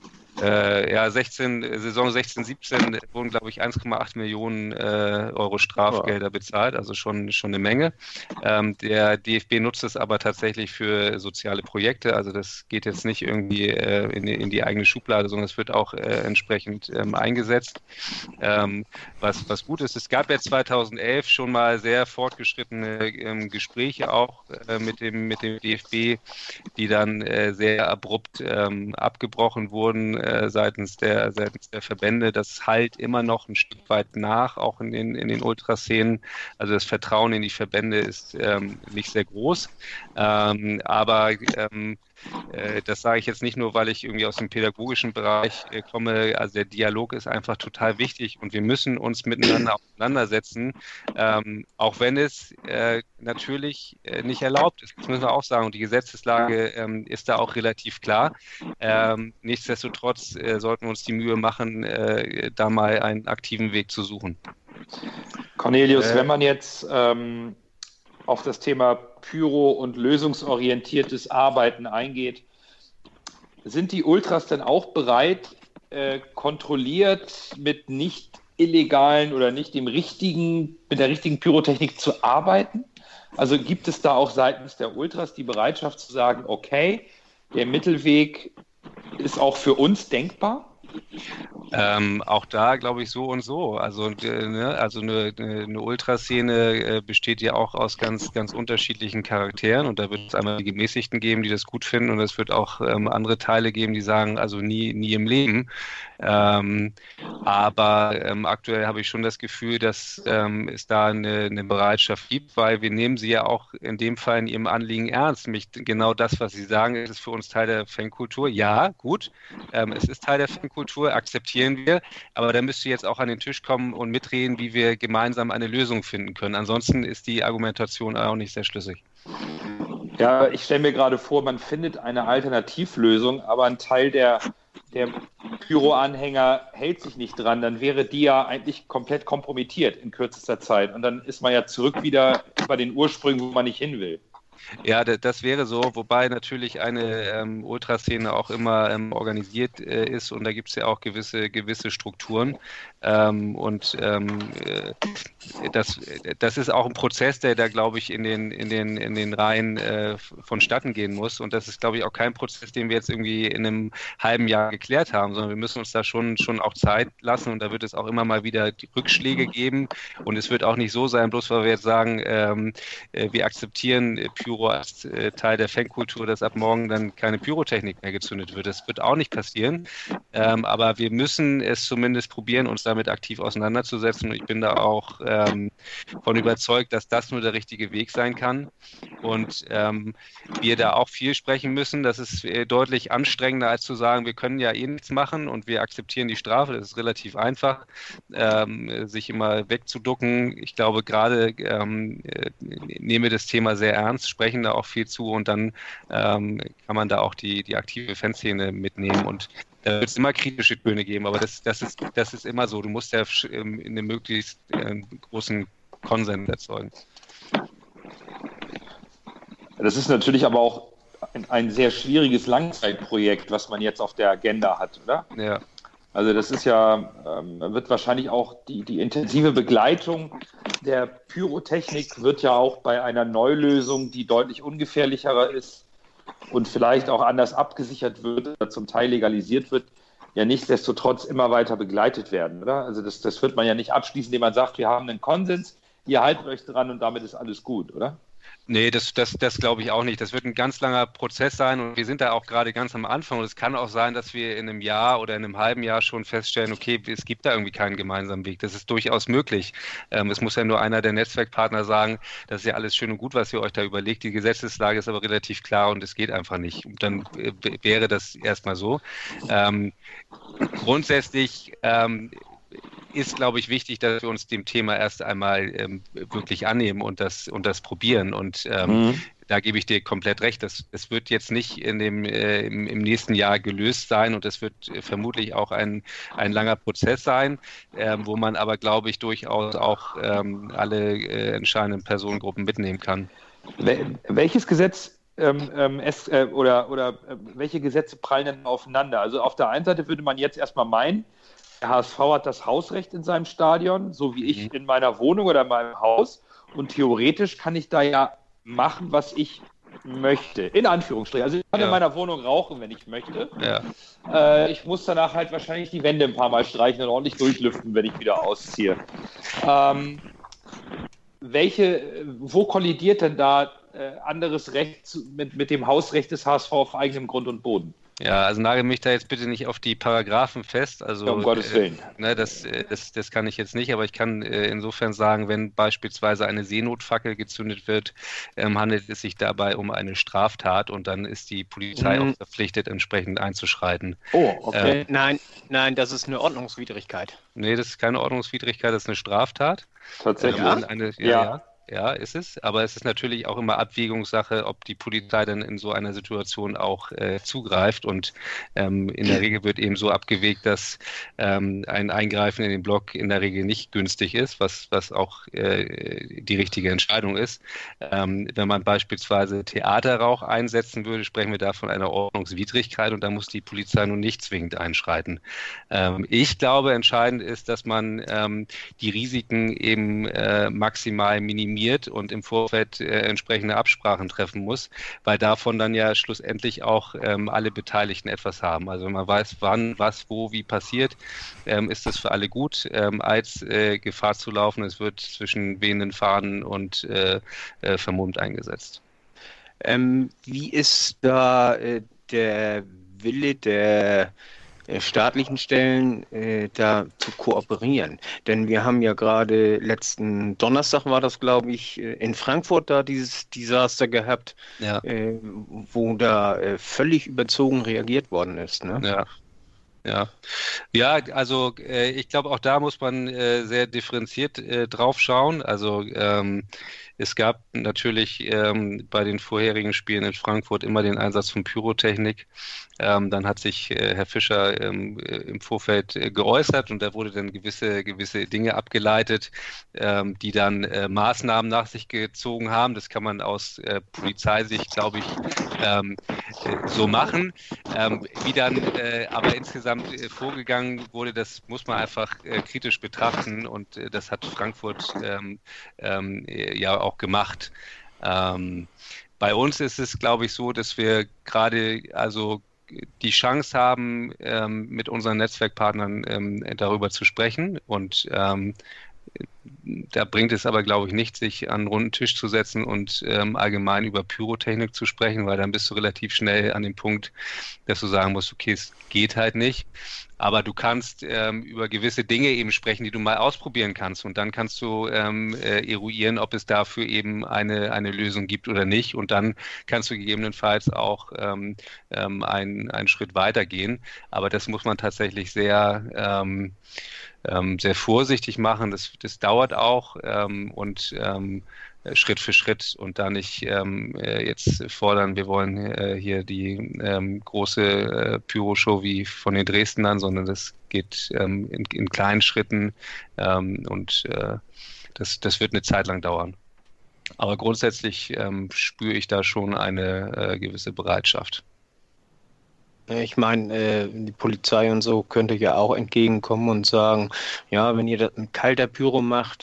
Saison 16, 17 wurden, glaube ich, 1,8 Millionen Euro Strafgelder bezahlt, also schon eine Menge. Der DFB nutzt es aber tatsächlich für soziale Projekte, also das geht jetzt nicht irgendwie in die eigene Schublade, sondern es wird auch entsprechend eingesetzt, was gut ist. Es gab ja 2011 schon mal sehr fortgeschrittene Gespräche auch mit dem DFB, die dann sehr abrupt abgebrochen wurden seitens der Verbände. Das halt immer noch ein Stück weit nach, auch in den Ultraszenen. Also das Vertrauen in die Verbände ist nicht sehr groß. Aber das sage ich jetzt nicht nur, weil ich irgendwie aus dem pädagogischen Bereich komme. Also der Dialog ist einfach total wichtig und wir müssen uns miteinander auseinandersetzen, auch wenn es natürlich nicht erlaubt ist. Das müssen wir auch sagen. Und die Gesetzeslage ist da auch relativ klar. Nichtsdestotrotz sollten wir uns die Mühe machen, da mal einen aktiven Weg zu suchen. Cornelius, wenn man jetzt auf das Thema Pyro und lösungsorientiertes Arbeiten eingeht, sind die Ultras denn auch bereit, kontrolliert mit nicht illegalen oder nicht mit der richtigen Pyrotechnik zu arbeiten? Also gibt es da auch seitens der Ultras die Bereitschaft zu sagen, okay, der Mittelweg ist auch für uns denkbar? Auch da glaube ich so und so. Also eine Ultraszene besteht ja auch aus ganz, ganz unterschiedlichen Charakteren und da wird es einmal die Gemäßigten geben, die das gut finden und es wird auch andere Teile geben, die sagen, also nie im Leben. Aber aktuell habe ich schon das Gefühl, dass es da eine Bereitschaft gibt, weil wir nehmen sie ja auch in dem Fall in ihrem Anliegen ernst. Genau das, was sie sagen, ist für uns Teil der Fankultur. Ja, gut, es ist Teil der Fankultur, akzeptieren wir, aber da müsst ihr jetzt auch an den Tisch kommen und mitreden, wie wir gemeinsam eine Lösung finden können. Ansonsten ist die Argumentation auch nicht sehr schlüssig. Ja, ich stelle mir gerade vor, man findet eine Alternativlösung, aber ein Teil der Pyro-Anhänger hält sich nicht dran, dann wäre die ja eigentlich komplett kompromittiert in kürzester Zeit. Und dann ist man ja zurück wieder bei den Ursprüngen, wo man nicht hin will. Ja, das wäre so, wobei natürlich eine Ultraszene auch immer organisiert ist und da gibt es ja auch gewisse Strukturen das ist auch ein Prozess, der da, glaube ich, in den Reihen vonstatten gehen muss und das ist, glaube ich, auch kein Prozess, den wir jetzt irgendwie in einem halben Jahr geklärt haben, sondern wir müssen uns da schon auch Zeit lassen und da wird es auch immer mal wieder die Rückschläge geben und es wird auch nicht so sein, bloß weil wir jetzt sagen, wir akzeptieren Pyro als Teil der Fankultur, dass ab morgen dann keine Pyrotechnik mehr gezündet wird. Das wird auch nicht passieren, aber wir müssen es zumindest probieren, uns damit aktiv auseinanderzusetzen. Und ich bin da auch von überzeugt, dass das nur der richtige Weg sein kann. Und wir da auch viel sprechen müssen. Das ist deutlich anstrengender, als zu sagen, wir können ja eh nichts machen und wir akzeptieren die Strafe. Das ist relativ einfach, sich immer wegzuducken. Ich glaube, gerade nehmen wir das Thema sehr ernst, sprechen da auch viel zu und dann kann man da auch die aktive Fanszene mitnehmen. Und da wird es immer kritische Töne geben, aber das ist immer so. Du musst ja einen möglichst großen Konsens erzeugen. Das ist natürlich aber auch ein sehr schwieriges Langzeitprojekt, was man jetzt auf der Agenda hat, oder? Ja. Also das ist ja, wird wahrscheinlich auch die intensive Begleitung der Pyrotechnik wird ja auch bei einer Neulösung, die deutlich ungefährlicher ist und vielleicht auch anders abgesichert wird oder zum Teil legalisiert wird, ja nichtsdestotrotz immer weiter begleitet werden, oder? Also das wird man ja nicht abschließen, indem man sagt, wir haben einen Konsens, ihr haltet euch dran und damit ist alles gut, oder? Nee, das glaube ich auch nicht. Das wird ein ganz langer Prozess sein und wir sind da auch gerade ganz am Anfang und es kann auch sein, dass wir in einem Jahr oder in einem halben Jahr schon feststellen, okay, es gibt da irgendwie keinen gemeinsamen Weg. Das ist durchaus möglich. Es muss ja nur einer der Netzwerkpartner sagen, das ist ja alles schön und gut, was ihr euch da überlegt. Die Gesetzeslage ist aber relativ klar und es geht einfach nicht. Und dann wäre das erstmal so. Grundsätzlich ist, glaube ich, wichtig, dass wir uns dem Thema erst einmal wirklich annehmen und das probieren. Und da gebe ich dir komplett recht. Das wird jetzt nicht im nächsten Jahr gelöst sein und das wird vermutlich auch ein langer Prozess sein, wo man aber, glaube ich, durchaus auch alle entscheidenden Personengruppen mitnehmen kann. Welches Gesetz welche Gesetze prallen denn aufeinander? Also auf der einen Seite würde man jetzt erstmal meinen, der HSV hat das Hausrecht in seinem Stadion, so wie ich in meiner Wohnung oder in meinem Haus. Und theoretisch kann ich da ja machen, was ich möchte. In Anführungsstrichen. Also ich kann in meiner Wohnung rauchen, wenn ich möchte. Ja. Ich muss danach halt wahrscheinlich die Wände ein paar Mal streichen und ordentlich durchlüften, wenn ich wieder ausziehe. Wo kollidiert denn da anderes Recht mit dem Hausrecht des HSV auf eigenem Grund und Boden? Ja, also nagel mich da jetzt bitte nicht auf die Paragraphen fest. Also, ja, um Gottes Willen. Das kann ich jetzt nicht, aber ich kann insofern sagen, wenn beispielsweise eine Seenotfackel gezündet wird, handelt es sich dabei um eine Straftat und dann ist die Polizei auch verpflichtet, entsprechend einzuschreiten. Oh, okay. Nein, das ist eine Ordnungswidrigkeit. Nee, das ist keine Ordnungswidrigkeit, das ist eine Straftat. Tatsächlich? Ja, ist es. Aber es ist natürlich auch immer Abwägungssache, ob die Polizei dann in so einer Situation auch zugreift. Und in der Regel wird eben so abgewegt, dass ein Eingreifen in den Block in der Regel nicht günstig ist, was auch die richtige Entscheidung ist. Wenn man beispielsweise Theaterrauch einsetzen würde, sprechen wir da von einer Ordnungswidrigkeit und da muss die Polizei nun nicht zwingend einschreiten. Ich glaube, entscheidend ist, dass man die Risiken eben maximal minimiert und im Vorfeld entsprechende Absprachen treffen muss, weil davon dann ja schlussendlich auch alle Beteiligten etwas haben. Also wenn man weiß, wann, was, wo, wie passiert, ist das für alle gut, als Gefahr zu laufen. Es wird zwischen wehenden Fahnen und vermummt eingesetzt. Wie ist da der Wille der staatlichen Stellen da zu kooperieren. Denn wir haben ja gerade letzten Donnerstag war das, glaube ich, in Frankfurt da dieses Desaster gehabt, wo da völlig überzogen reagiert worden ist. Ne? Ja, also ich glaube, auch da muss man sehr differenziert drauf schauen. Also es gab natürlich bei den vorherigen Spielen in Frankfurt immer den Einsatz von Pyrotechnik. Dann hat sich Herr Fischer im Vorfeld geäußert und da wurde dann gewisse Dinge abgeleitet, die dann Maßnahmen nach sich gezogen haben. Das kann man aus Polizeisicht, glaube ich, so machen. Wie dann aber insgesamt vorgegangen wurde, das muss man einfach kritisch betrachten und das hat Frankfurt ja auch gemacht. Bei uns ist es, glaube ich, so, dass wir gerade die Chance haben, mit unseren Netzwerkpartnern darüber zu sprechen und Da bringt es aber, glaube ich, nicht, sich an einen runden Tisch zu setzen und allgemein über Pyrotechnik zu sprechen, weil dann bist du relativ schnell an dem Punkt, dass du sagen musst, okay, es geht halt nicht. Aber du kannst über gewisse Dinge eben sprechen, die du mal ausprobieren kannst. Und dann kannst du eruieren, ob es dafür eben eine Lösung gibt oder nicht. Und dann kannst du gegebenenfalls auch einen Schritt weitergehen. Aber das muss man tatsächlich sehr vorsichtig machen. Das dauert auch und Schritt für Schritt und da nicht jetzt fordern, wir wollen hier die große Pyro-Show wie von den Dresdnern, sondern das geht in kleinen Schritten und das wird eine Zeit lang dauern. Aber grundsätzlich spüre ich da schon eine gewisse Bereitschaft. Ich meine, die Polizei und so könnte ja auch entgegenkommen und sagen, ja, wenn ihr das mit kalter Pyro macht,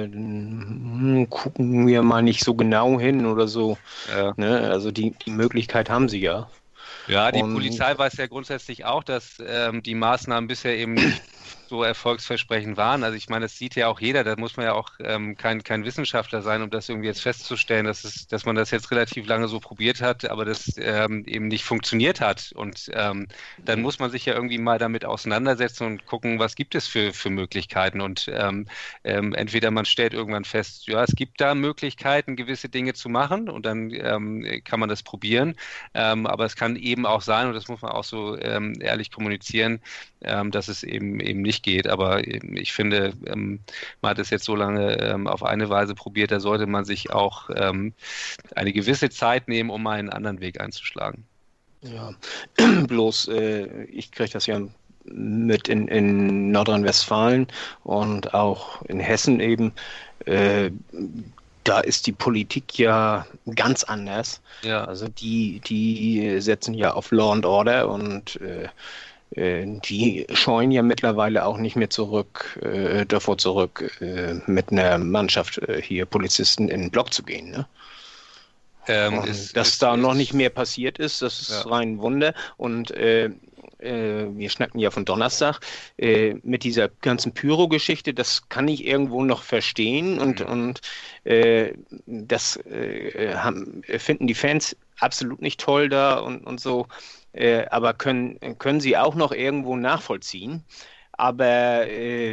dann gucken wir mal nicht so genau hin oder so. Ja. Ne? Also die Möglichkeit haben sie ja. Ja, die Polizei weiß ja grundsätzlich auch, dass die Maßnahmen bisher eben nicht so erfolgsversprechend waren. Also ich meine, das sieht ja auch jeder, da muss man ja auch kein Wissenschaftler sein, um das irgendwie jetzt festzustellen, dass man das jetzt relativ lange so probiert hat, aber das eben nicht funktioniert hat. Und dann muss man sich ja irgendwie mal damit auseinandersetzen und gucken, was gibt es für Möglichkeiten. Und entweder man stellt irgendwann fest, ja, es gibt da Möglichkeiten, gewisse Dinge zu machen und dann kann man das probieren. Aber es kann eben auch sein, und das muss man auch so ehrlich kommunizieren, dass es eben nicht geht. Aber ich finde, man hat es jetzt so lange auf eine Weise probiert, da sollte man sich auch eine gewisse Zeit nehmen, um mal einen anderen Weg einzuschlagen. Ja, bloß ich kriege das ja mit in Nordrhein-Westfalen und auch in Hessen eben. Da ist die Politik ja ganz anders. Ja. Also die setzen ja auf Law and Order und die scheuen ja mittlerweile auch nicht mehr davor zurück, mit einer Mannschaft hier Polizisten in den Block zu gehen. Ne? Dass da noch nicht mehr passiert ist, das ist rein Wunder. Und wir schnacken ja von Donnerstag, mit dieser ganzen Pyro-Geschichte, das kann ich irgendwo noch verstehen und das finden die Fans absolut nicht toll da und so. Aber können sie auch noch irgendwo nachvollziehen. Aber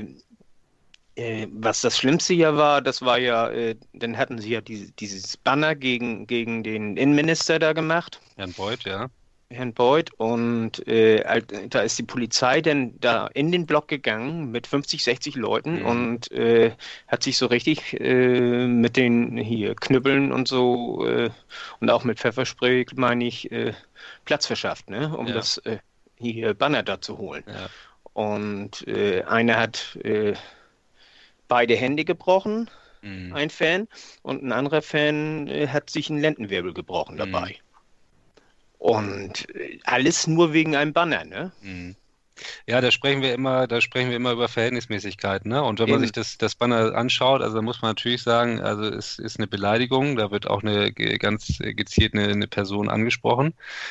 was das Schlimmste ja war, das war ja, dann hatten sie ja dieses Banner gegen den Innenminister da gemacht. Herrn Beuth, ja. Herrn Beuth und da ist die Polizei dann da in den Block gegangen mit 50, 60 Leuten und hat sich so richtig mit den hier Knüppeln und so und auch mit Pfefferspray, meine ich, Platz verschafft, ne, um das hier Banner da zu holen. Ja. Und einer hat beide Hände gebrochen, ein Fan, und ein anderer Fan hat sich einen Lendenwirbel gebrochen dabei. Und alles nur wegen einem Banner, ne? Ja, da sprechen wir immer über Verhältnismäßigkeit, ne? Und wenn man sich das Banner anschaut, also da muss man natürlich sagen, also es ist eine Beleidigung, da wird auch ganz gezielt eine Person angesprochen.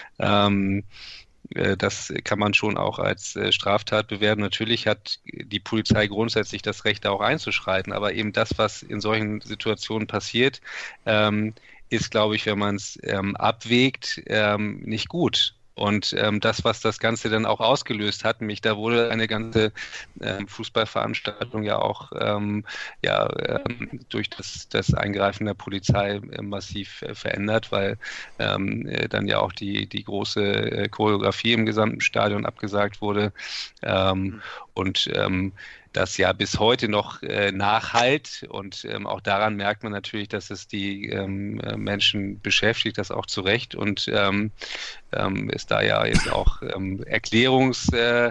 Das kann man schon auch als Straftat bewerten. Natürlich hat die Polizei grundsätzlich das Recht, da auch einzuschreiten, aber eben das, was in solchen Situationen passiert, ist, glaube ich, wenn man es abwägt, nicht gut. Und das, was das Ganze dann auch ausgelöst hat, nämlich da wurde eine ganze Fußballveranstaltung ja auch durch das Eingreifen der Polizei massiv verändert, weil dann ja auch die große Choreografie im gesamten Stadion abgesagt wurde. Und das ja bis heute noch nachhalt und auch daran merkt man natürlich, dass es die Menschen beschäftigt, das auch zu Recht und es da ja jetzt auch Erklärungsversuche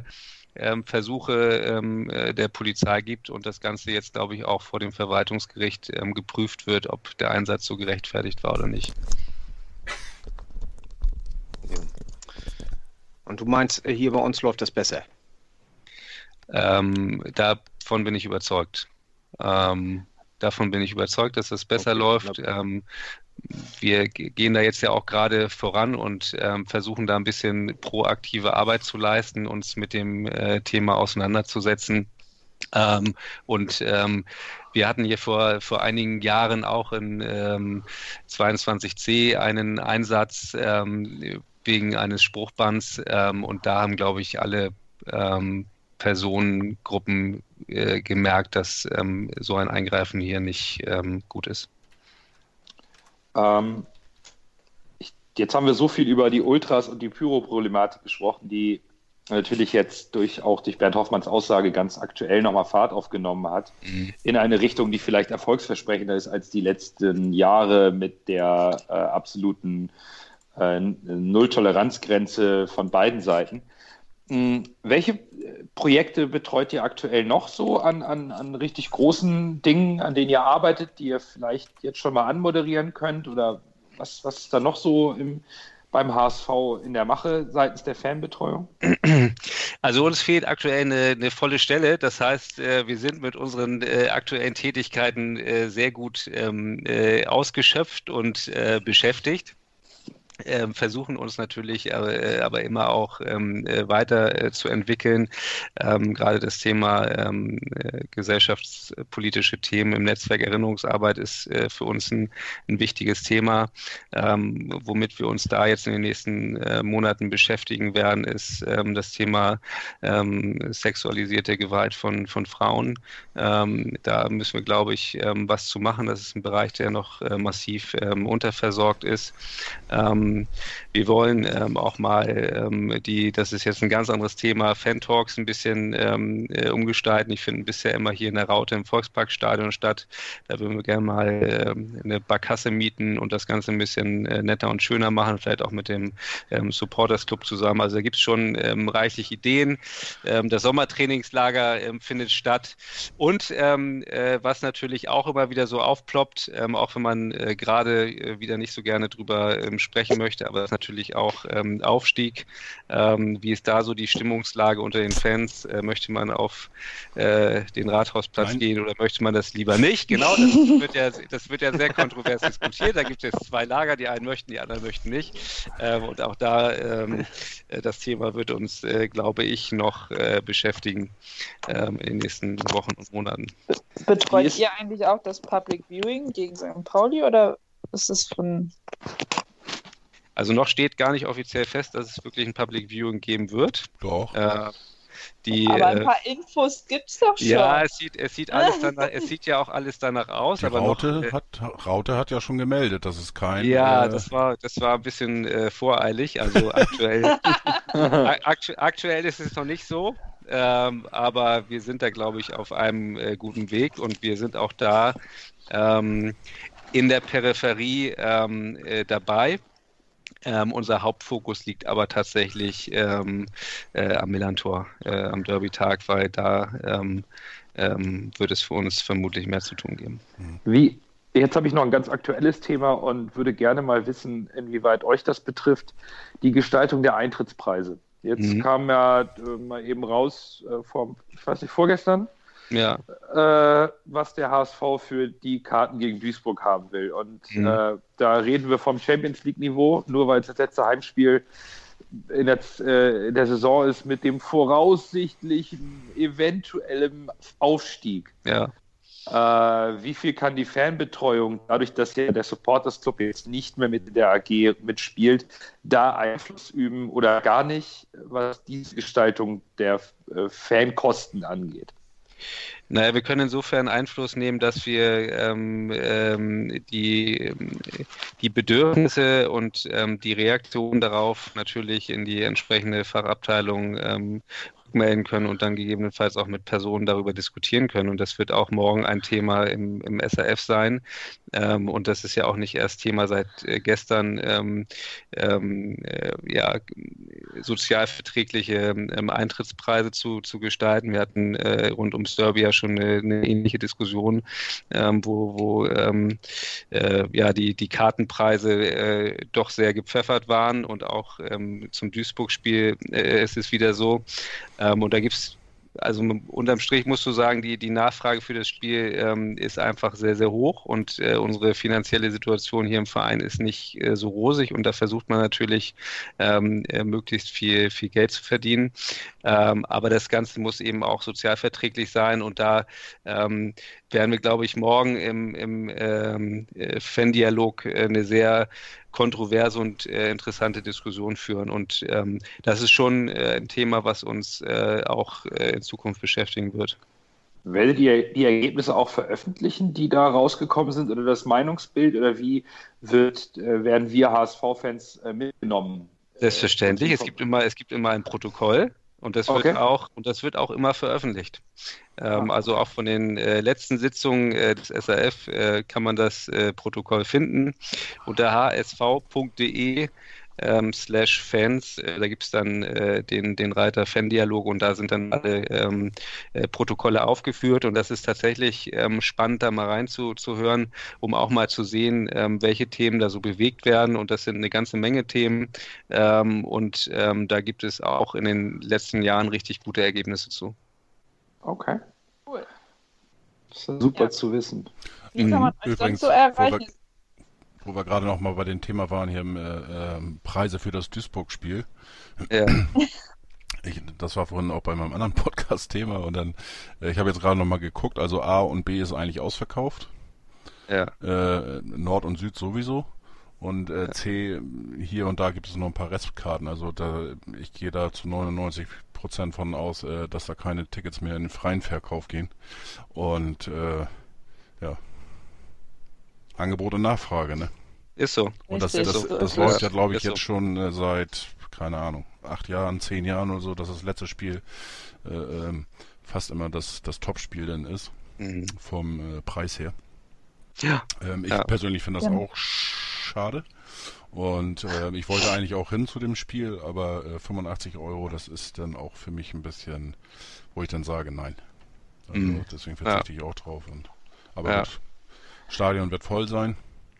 der Polizei gibt und das Ganze jetzt, glaube ich, auch vor dem Verwaltungsgericht geprüft wird, ob der Einsatz so gerechtfertigt war oder nicht. Und du meinst, hier bei uns läuft das besser? Davon bin ich überzeugt. Dass das besser läuft. Wir gehen da jetzt ja auch gerade voran und versuchen da ein bisschen proaktive Arbeit zu leisten, uns mit dem Thema auseinanderzusetzen. Wir hatten hier vor einigen Jahren auch in 22c einen Einsatz wegen eines Spruchbands und da haben, glaube ich, alle Personengruppen gemerkt, dass so ein Eingreifen hier nicht gut ist. Jetzt haben wir so viel über die Ultras und die Pyro-Problematik gesprochen, die natürlich jetzt auch durch Bernd Hoffmanns Aussage ganz aktuell nochmal Fahrt aufgenommen hat, in eine Richtung, die vielleicht erfolgsversprechender ist als die letzten Jahre mit der absoluten Null-Toleranz-Grenze von beiden Seiten. Welche Projekte betreut ihr aktuell noch so an richtig großen Dingen, an denen ihr arbeitet, die ihr vielleicht jetzt schon mal anmoderieren könnt? Oder was ist da noch so beim HSV in der Mache seitens der Fanbetreuung? Also uns fehlt aktuell eine volle Stelle. Das heißt, wir sind mit unseren aktuellen Tätigkeiten sehr gut ausgeschöpft und beschäftigt. Versuchen uns natürlich aber immer auch weiter zu entwickeln. Gerade das Thema gesellschaftspolitische Themen im Netzwerk Erinnerungsarbeit ist für uns ein wichtiges Thema. Womit wir uns da jetzt in den nächsten Monaten beschäftigen werden, ist das Thema sexualisierte Gewalt von Frauen. Da müssen wir, glaube ich, was zu machen. Das ist ein Bereich, der noch massiv unterversorgt ist. Wir wollen auch mal das ist jetzt ein ganz anderes Thema, Fan-Talks ein bisschen umgestalten. Ich finde bisher immer hier in der Raute im Volksparkstadion statt. Da würden wir gerne mal eine Barkasse mieten und das Ganze ein bisschen netter und schöner machen, vielleicht auch mit dem Supporters Club zusammen. Also da gibt es schon reichlich Ideen. Das Sommertrainingslager findet statt. Und was natürlich auch immer wieder so aufploppt, auch wenn man gerade wieder nicht so gerne drüber sprechen möchte, aber das ist natürlich auch Aufstieg. Wie ist da so die Stimmungslage unter den Fans? Möchte man auf den Rathausplatz gehen oder möchte man das lieber nicht? Genau, das wird ja sehr kontrovers diskutiert. Da gibt es jetzt zwei Lager, die einen möchten, die anderen möchten nicht. Und auch da das Thema wird uns, glaube ich, noch beschäftigen in den nächsten Wochen und Monaten. Betreut ihr eigentlich auch das Public Viewing gegen St. Pauli oder ist das von... Also noch steht gar nicht offiziell fest, dass es wirklich ein Public Viewing geben wird. Doch. Aber ein paar Infos gibt es doch schon. Ja, es sieht alles danach, es sieht ja auch alles danach aus. Die aber Raute hat ja schon gemeldet, dass es kein... Ja, das war ein bisschen voreilig. Also aktuell ist es noch nicht so. Aber wir sind da, glaube ich, auf einem guten Weg und wir sind auch da in der Peripherie dabei. Unser Hauptfokus liegt aber tatsächlich am Millerntor, am Derby-Tag, weil da wird es für uns vermutlich mehr zu tun geben. Jetzt habe ich noch ein ganz aktuelles Thema und würde gerne mal wissen, inwieweit euch das betrifft, die Gestaltung der Eintrittspreise. Jetzt kam ja mal eben raus, vorgestern, ja. Was der HSV für die Karten gegen Duisburg haben will. Und da reden wir vom Champions-League-Niveau, nur weil es das letzte Heimspiel in der Saison ist mit dem voraussichtlichen eventuellen Aufstieg. Ja. Wie viel kann die Fanbetreuung, dadurch, dass ja der Supporters Club jetzt nicht mehr mit der AG mitspielt, da Einfluss üben oder gar nicht, was diese Gestaltung der Fankosten angeht? Naja, wir können insofern Einfluss nehmen, dass wir die Bedürfnisse und die Reaktion darauf natürlich in die entsprechende Fachabteilung rückmelden können und dann gegebenenfalls auch mit Personen darüber diskutieren können. Und das wird auch morgen ein Thema im SAF sein. Und das ist ja auch nicht erst Thema seit gestern, sozialverträgliche Eintrittspreise zu gestalten. Wir hatten rund ums Derby ja schon eine ähnliche Diskussion, wo die Kartenpreise doch sehr gepfeffert waren und auch zum Duisburg-Spiel ist es wieder so. Und da gibt es also unterm Strich musst du sagen, die Nachfrage für das Spiel ist einfach sehr, sehr hoch und unsere finanzielle Situation hier im Verein ist nicht so rosig und da versucht man natürlich möglichst viel Geld zu verdienen. Aber das Ganze muss eben auch sozialverträglich sein und da werden wir, glaube ich, morgen im Fan-Dialog eine sehr kontroverse und interessante Diskussion führen. Und das ist schon ein Thema, was uns auch in Zukunft beschäftigen wird. Werdet ihr die Ergebnisse auch veröffentlichen, die da rausgekommen sind, oder das Meinungsbild, oder wie werden wir HSV-Fans mitgenommen? Selbstverständlich. Es gibt immer ein Protokoll. Und das wird auch immer veröffentlicht. Also auch von den letzten Sitzungen des SAF kann man das Protokoll finden unter hsv.de/Fans. Da gibt es dann den Reiter Fan-Dialog und da sind dann alle Protokolle aufgeführt. Und das ist tatsächlich spannend, da mal reinzuhören, um auch mal zu sehen, welche Themen da so bewegt werden. Und das sind eine ganze Menge Themen. Da gibt es auch in den letzten Jahren richtig gute Ergebnisse zu. Okay. Cool. Das ist super zu wissen. Wie kann man euch Übrigens, sonst so erreichen? wo wir gerade noch mal bei dem Thema waren, hier Preise für das Duisburg-Spiel. Ja. Das war vorhin auch bei meinem anderen Podcast-Thema und dann, ich habe jetzt gerade noch mal geguckt, also A und B ist eigentlich ausverkauft. Ja. Nord und Süd sowieso. Und C, hier und da gibt es noch ein paar Restkarten. Also ich gehe da zu 99% von aus, dass da keine Tickets mehr in den freien Verkauf gehen. Und Angebot und Nachfrage, ne? Ist so. Und das Richtig. läuft ja, glaube ich, Ist so. jetzt schon seit, keine Ahnung, 8 Jahren, 10 Jahren oder so, dass das letzte Spiel fast immer das Topspiel dann ist, vom Preis her. Ja. Ich persönlich finde das auch schade. Und ich wollte eigentlich auch hin zu dem Spiel, aber 85 €, das ist dann auch für mich ein bisschen, wo ich dann sage, nein. Also deswegen verzichte ich auch drauf. Aber gut, Stadion wird voll sein.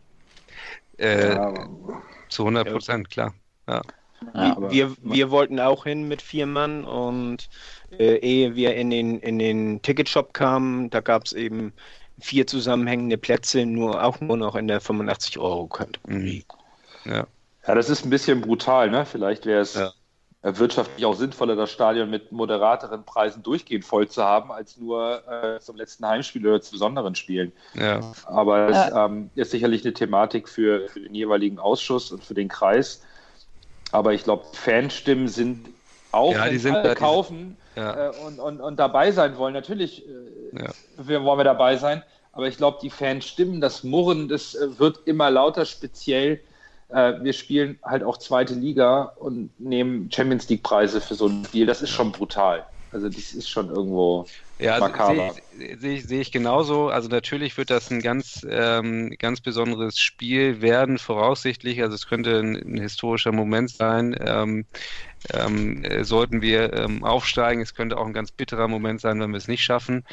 Zu 100%, klar. Ja. Wir wollten auch hin mit 4 Mann und ehe wir in den Ticketshop kamen, da gab es eben 4 zusammenhängende Plätze, nur noch in der 85 €-Kategorie. Ja, das ist ein bisschen brutal, ne? Vielleicht wäre es wirtschaftlich auch sinnvoller, das Stadion mit moderateren Preisen durchgehend voll zu haben, als nur zum letzten Heimspiel oder zu besonderen Spielen. Ja. Aber das ist sicherlich eine Thematik für den jeweiligen Ausschuss und für den Kreis. Aber ich glaube, Fanstimmen sind auch, wenn die alle kaufen und dabei sein wollen. Natürlich wollen wir dabei sein, aber ich glaube, die Fanstimmen, das Murren, das wird immer lauter, speziell wir spielen halt auch zweite Liga und nehmen Champions-League-Preise für so ein Spiel. Das ist schon brutal. Also das ist schon irgendwo makaber. Sehe ich genauso. Also natürlich wird das ein ganz besonderes Spiel werden, voraussichtlich. Also es könnte ein historischer Moment sein. Sollten wir aufsteigen. Es könnte auch ein ganz bitterer Moment sein, wenn wir es nicht schaffen.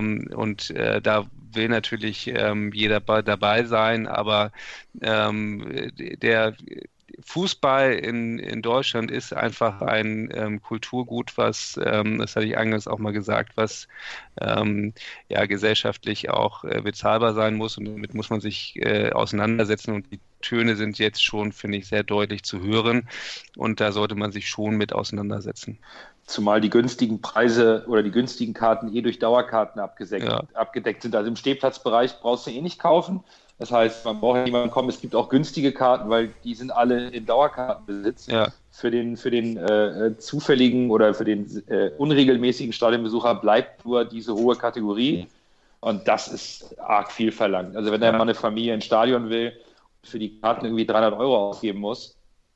Da will natürlich jeder dabei sein, aber der Fußball in Deutschland ist einfach ein Kulturgut, was, das hatte ich eingangs auch mal gesagt, was gesellschaftlich auch bezahlbar sein muss und damit muss man sich auseinandersetzen und die Töne sind jetzt schon, finde ich, sehr deutlich zu hören und da sollte man sich schon mit auseinandersetzen. Zumal die günstigen Preise oder die günstigen Karten durch Dauerkarten abgedeckt sind. Also im Stehplatzbereich brauchst du nicht kaufen. Das heißt, man braucht ja niemanden kommen. Es gibt auch günstige Karten, weil die sind alle in Dauerkartenbesitz. Ja. Für den zufälligen oder für den unregelmäßigen Stadionbesucher bleibt nur diese hohe Kategorie. Und das ist arg viel verlangt. Also wenn da mal eine Familie ins Stadion will, für die Karten irgendwie 300 € ausgeben muss.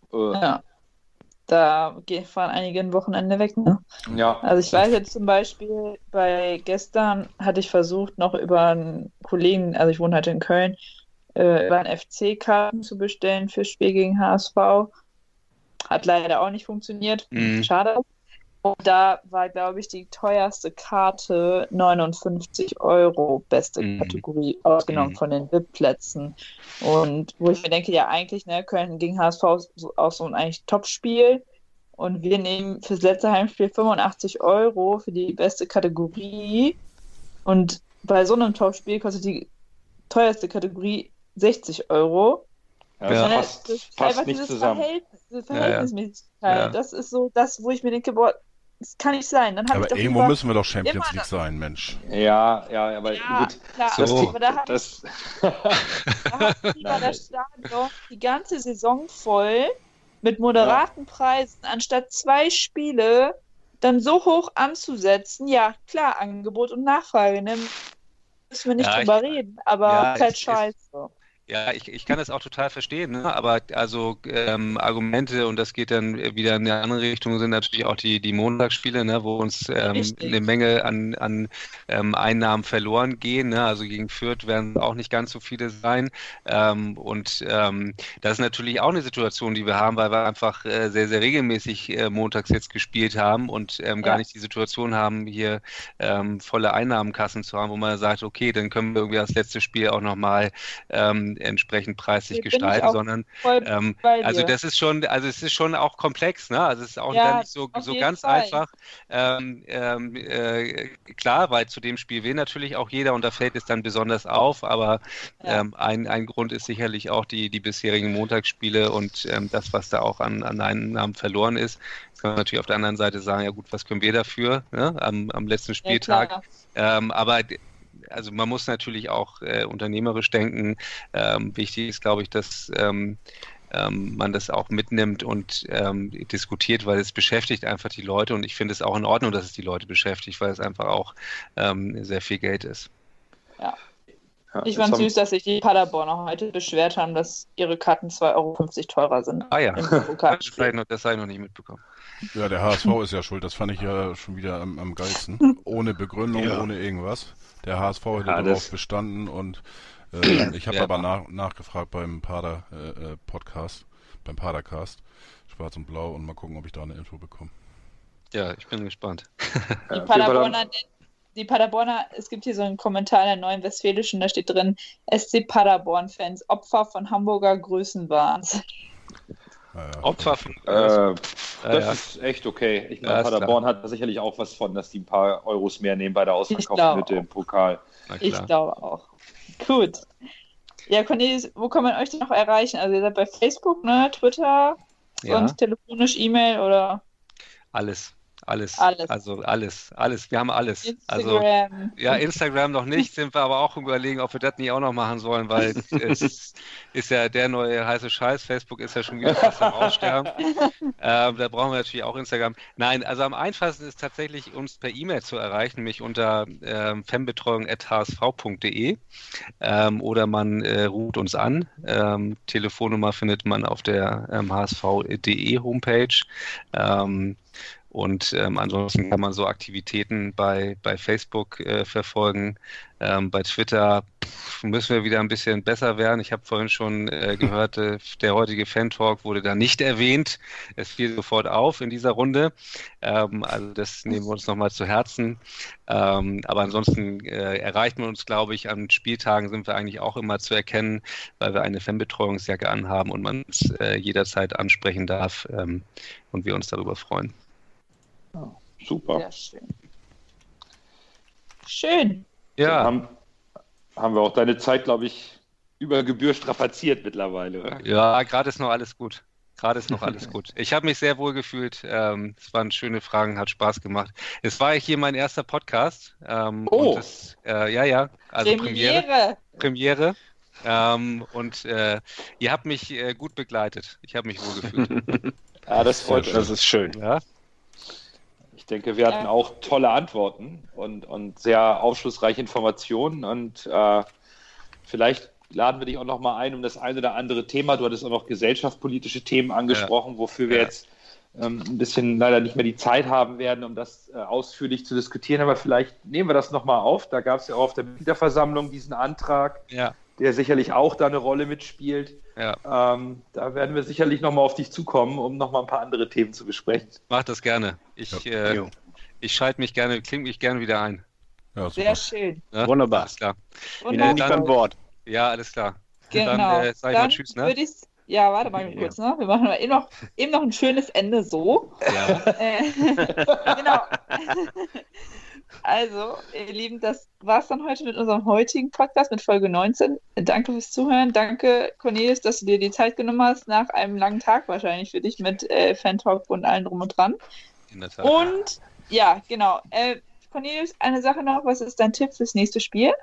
Da fahren einige ein Wochenende weg. Ne? Ja. Also ich weiß jetzt zum Beispiel, gestern hatte ich versucht, noch über einen Kollegen, also ich wohne halt in Köln, über einen FC-Karten zu bestellen fürs Spiel gegen HSV. Hat leider auch nicht funktioniert. Schade. Und da war, glaube ich, die teuerste Karte 59 €, beste Kategorie, ausgenommen von den VIP-Plätzen. Und wo ich mir denke, ja eigentlich, ne, Köln gegen HSV ist auch so ein eigentlich Top-Spiel. und wir nehmen fürs letzte Heimspiel 85 € für die beste Kategorie. Und bei so einem Topspiel kostet die teuerste Kategorie 60 €. Ja, das passt nicht zusammen. Diese Verhältnismäßigkeit, das ist so das, wo ich mir denke, boah, das kann nicht sein. Dann aber irgendwo müssen wir doch Champions League sein, Mensch. Ja, aber gut. Klar, so. Aber da hat lieber das Stadion die ganze Saison voll mit moderaten Preisen, anstatt 2 Spiele dann so hoch anzusetzen. Ja, klar, Angebot und Nachfrage, ne? Müssen wir nicht drüber reden, aber ist halt scheiße. Ja, ich kann das auch total verstehen, ne? Aber also Argumente, und das geht dann wieder in eine andere Richtung, sind natürlich auch die Montagsspiele, ne? Wo uns eine Menge an Einnahmen verloren gehen, ne? Also gegen Fürth werden auch nicht ganz so viele sein. Das ist natürlich auch eine Situation, die wir haben, weil wir einfach sehr, sehr regelmäßig montags jetzt gespielt haben und gar nicht die Situation haben, hier volle Einnahmenkassen zu haben, wo man sagt, okay, dann können wir irgendwie das letzte Spiel auch nochmal entsprechend preislich gestalten, sondern also das ist schon, also es ist schon auch komplex, ne? Also es ist auch dann nicht so ganz einfach. Klar, weil zu dem Spiel will natürlich auch jeder und da fällt es dann besonders auf, aber ein Grund ist sicherlich auch die bisherigen Montagsspiele und das, was da auch an Einnahmen verloren ist. Jetzt kann man natürlich auf der anderen Seite sagen, ja gut, was können wir dafür, ne? Am letzten Spieltag. Aber also man muss natürlich auch unternehmerisch denken. Wichtig ist, glaube ich, dass man das auch mitnimmt und diskutiert, weil es beschäftigt einfach die Leute und ich finde es auch in Ordnung, dass es die Leute beschäftigt, weil es einfach auch sehr viel Geld ist. Ja. Ich fand süß, dass sich die Paderborner heute beschwert haben, dass ihre Karten 2,50 € teurer sind. Ah ja, das habe ich noch nicht mitbekommen. Ja, der HSV ist ja schuld, das fand ich ja schon wieder am geilsten. Ohne Begründung, ohne irgendwas. Der HSV hätte darauf bestanden und ich habe aber nachgefragt beim Pader-Podcast, beim Padercast, Schwarz und Blau, und mal gucken, ob ich da eine Info bekomme. Ja, ich bin gespannt. Die Paderborner, es gibt hier so einen Kommentar in der Neuen Westfälischen, da steht drin, SC Paderborn-Fans, Opfer von Hamburger Größenwahns. Opfer von das ist echt okay. Ich meine, Paderborn hat sicherlich auch was von, dass die ein paar Euros mehr nehmen bei der Ausverkaufsmitte im Pokal. Ich glaube auch. Gut. Ja, Cornelis, wo kann man euch denn noch erreichen? Also ihr seid bei Facebook, ne? Twitter, sonst telefonisch, E-Mail oder? Alles. Also alles. Wir haben alles. Instagram. Also, Instagram noch nicht, sind wir aber auch überlegen, ob wir das nicht auch noch machen sollen, weil es ist ja der neue heiße Scheiß. Facebook ist ja schon wieder fast am Aussterben. Da brauchen wir natürlich auch Instagram. Nein, also am einfachsten ist tatsächlich, uns per E-Mail zu erreichen, nämlich unter fanbetreuung@hsv.de oder man ruft uns an. Telefonnummer findet man auf der hsv.de Homepage. Und ansonsten kann man so Aktivitäten bei Facebook verfolgen. Bei Twitter müssen wir wieder ein bisschen besser werden. Ich habe vorhin schon gehört, der heutige Fan-Talk wurde da nicht erwähnt. Es fiel sofort auf in dieser Runde. Also das nehmen wir uns nochmal zu Herzen. Aber ansonsten erreicht man uns, glaube ich, an Spieltagen sind wir eigentlich auch immer zu erkennen, weil wir eine Fanbetreuungsjacke anhaben und man uns jederzeit ansprechen darf und wir uns darüber freuen. Ja, super. Sehr schön. Ja. Haben wir auch deine Zeit, glaube ich, über Gebühr strapaziert mittlerweile. Oder? Ja, gerade ist noch alles gut. Ich habe mich sehr wohl gefühlt. Es waren schöne Fragen, hat Spaß gemacht. Es war hier mein erster Podcast. Und das, also Premiere. Und ihr habt mich gut begleitet. Ich habe mich wohl gefühlt. Ja, das freut uns. Das ist schön. Ja. Ich denke, wir hatten auch tolle Antworten und sehr aufschlussreiche Informationen und vielleicht laden wir dich auch noch mal ein, um das ein oder andere Thema, du hattest auch noch gesellschaftspolitische Themen angesprochen, wofür wir jetzt ein bisschen leider nicht mehr die Zeit haben werden, um das ausführlich zu diskutieren, aber vielleicht nehmen wir das noch mal auf. Da gab es ja auch auf der Mitgliederversammlung diesen Antrag, der sicherlich auch da eine Rolle mitspielt. Ja. Da werden wir sicherlich nochmal auf dich zukommen, um nochmal ein paar andere Themen zu besprechen. Mach das gerne. Ich schalte mich gerne, klinge mich gerne wieder ein. Ja, sehr schön. Ja? Wunderbar. Alles klar. Bin nicht beim Wort. Ja, alles klar. Genau. Dann sag ich mal Tschüss. Ne? Ja, warte mal kurz, ne? Wir machen eben noch ein schönes Ende so. Ja. Genau. Also, ihr Lieben, das war's dann heute mit unserem heutigen Podcast, mit Folge 19. Danke fürs Zuhören. Danke, Cornelius, dass du dir die Zeit genommen hast, nach einem langen Tag wahrscheinlich für dich mit Fan-Talk und allem drum und dran. In der Tat. Und, ja, genau. Cornelius, eine Sache noch. Was ist dein Tipp fürs nächste Spiel?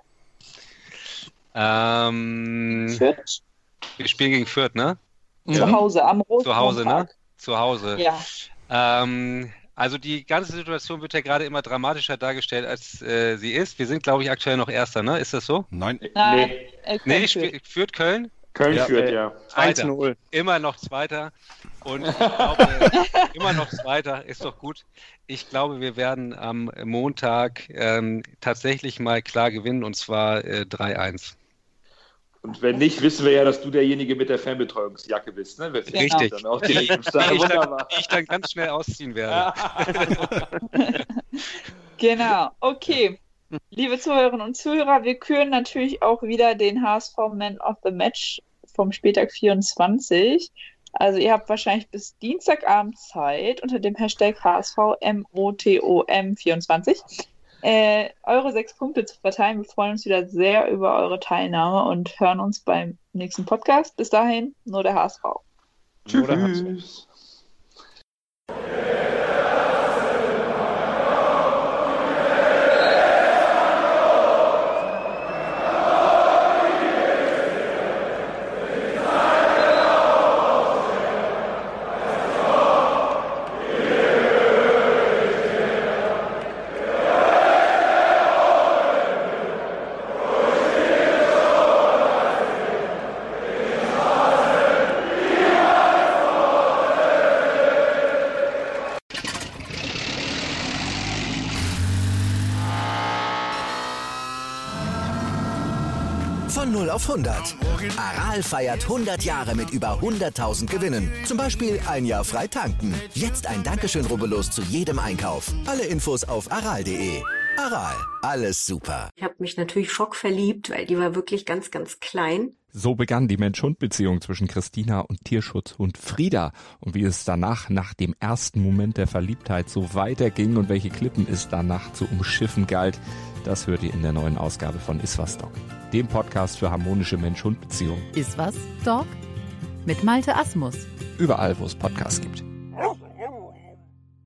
Fürth? Wir spielen gegen Fürth, ne? Zu Hause, am Zu Hause, ne? Zu Hause. Ja. Also die ganze Situation wird ja gerade immer dramatischer dargestellt, als sie ist. Wir sind, glaube ich, aktuell noch Erster, ne? Ist das so? Nein. Fürth Köln? Köln führt, ja. 1-0. Immer noch Zweiter. Und ich glaube, immer noch Zweiter, ist doch gut. Ich glaube, wir werden am Montag tatsächlich mal klar gewinnen, und zwar 3-1. Und wenn nicht, wissen wir ja, dass du derjenige mit der Fanbetreuungsjacke bist, ne? Richtig. Dann auch Die wunderbar. ich dann ganz schnell ausziehen werde. Genau, okay. Liebe Zuhörerinnen und Zuhörer, wir küren natürlich auch wieder den HSV Man of the Match vom Spieltag 24. Also ihr habt wahrscheinlich bis Dienstagabend Zeit, unter dem Hashtag HSVMOTOM24 eure 6 Punkte zu verteilen. Wir freuen uns wieder sehr über eure Teilnahme und hören uns beim nächsten Podcast. Bis dahin, nur der HSV. Tschüss. Von 0 auf 100. Aral feiert 100 Jahre mit über 100.000 Gewinnen. Zum Beispiel ein Jahr frei tanken. Jetzt ein Dankeschön, rubbellos zu jedem Einkauf. Alle Infos auf aral.de. Aral, alles super. Ich habe mich natürlich schockverliebt, weil die war wirklich ganz, ganz klein. So begann die Mensch-Hund-Beziehung zwischen Christina und Tierschutzhund Frieda. Und wie es danach, nach dem ersten Moment der Verliebtheit, so weiterging und welche Klippen es danach zu umschiffen galt, das hört ihr in der neuen Ausgabe von Iswas Dog, dem Podcast für harmonische Mensch-Hund-Beziehungen. Iswas Dog? Mit Malte Asmus. Überall, wo es Podcasts gibt.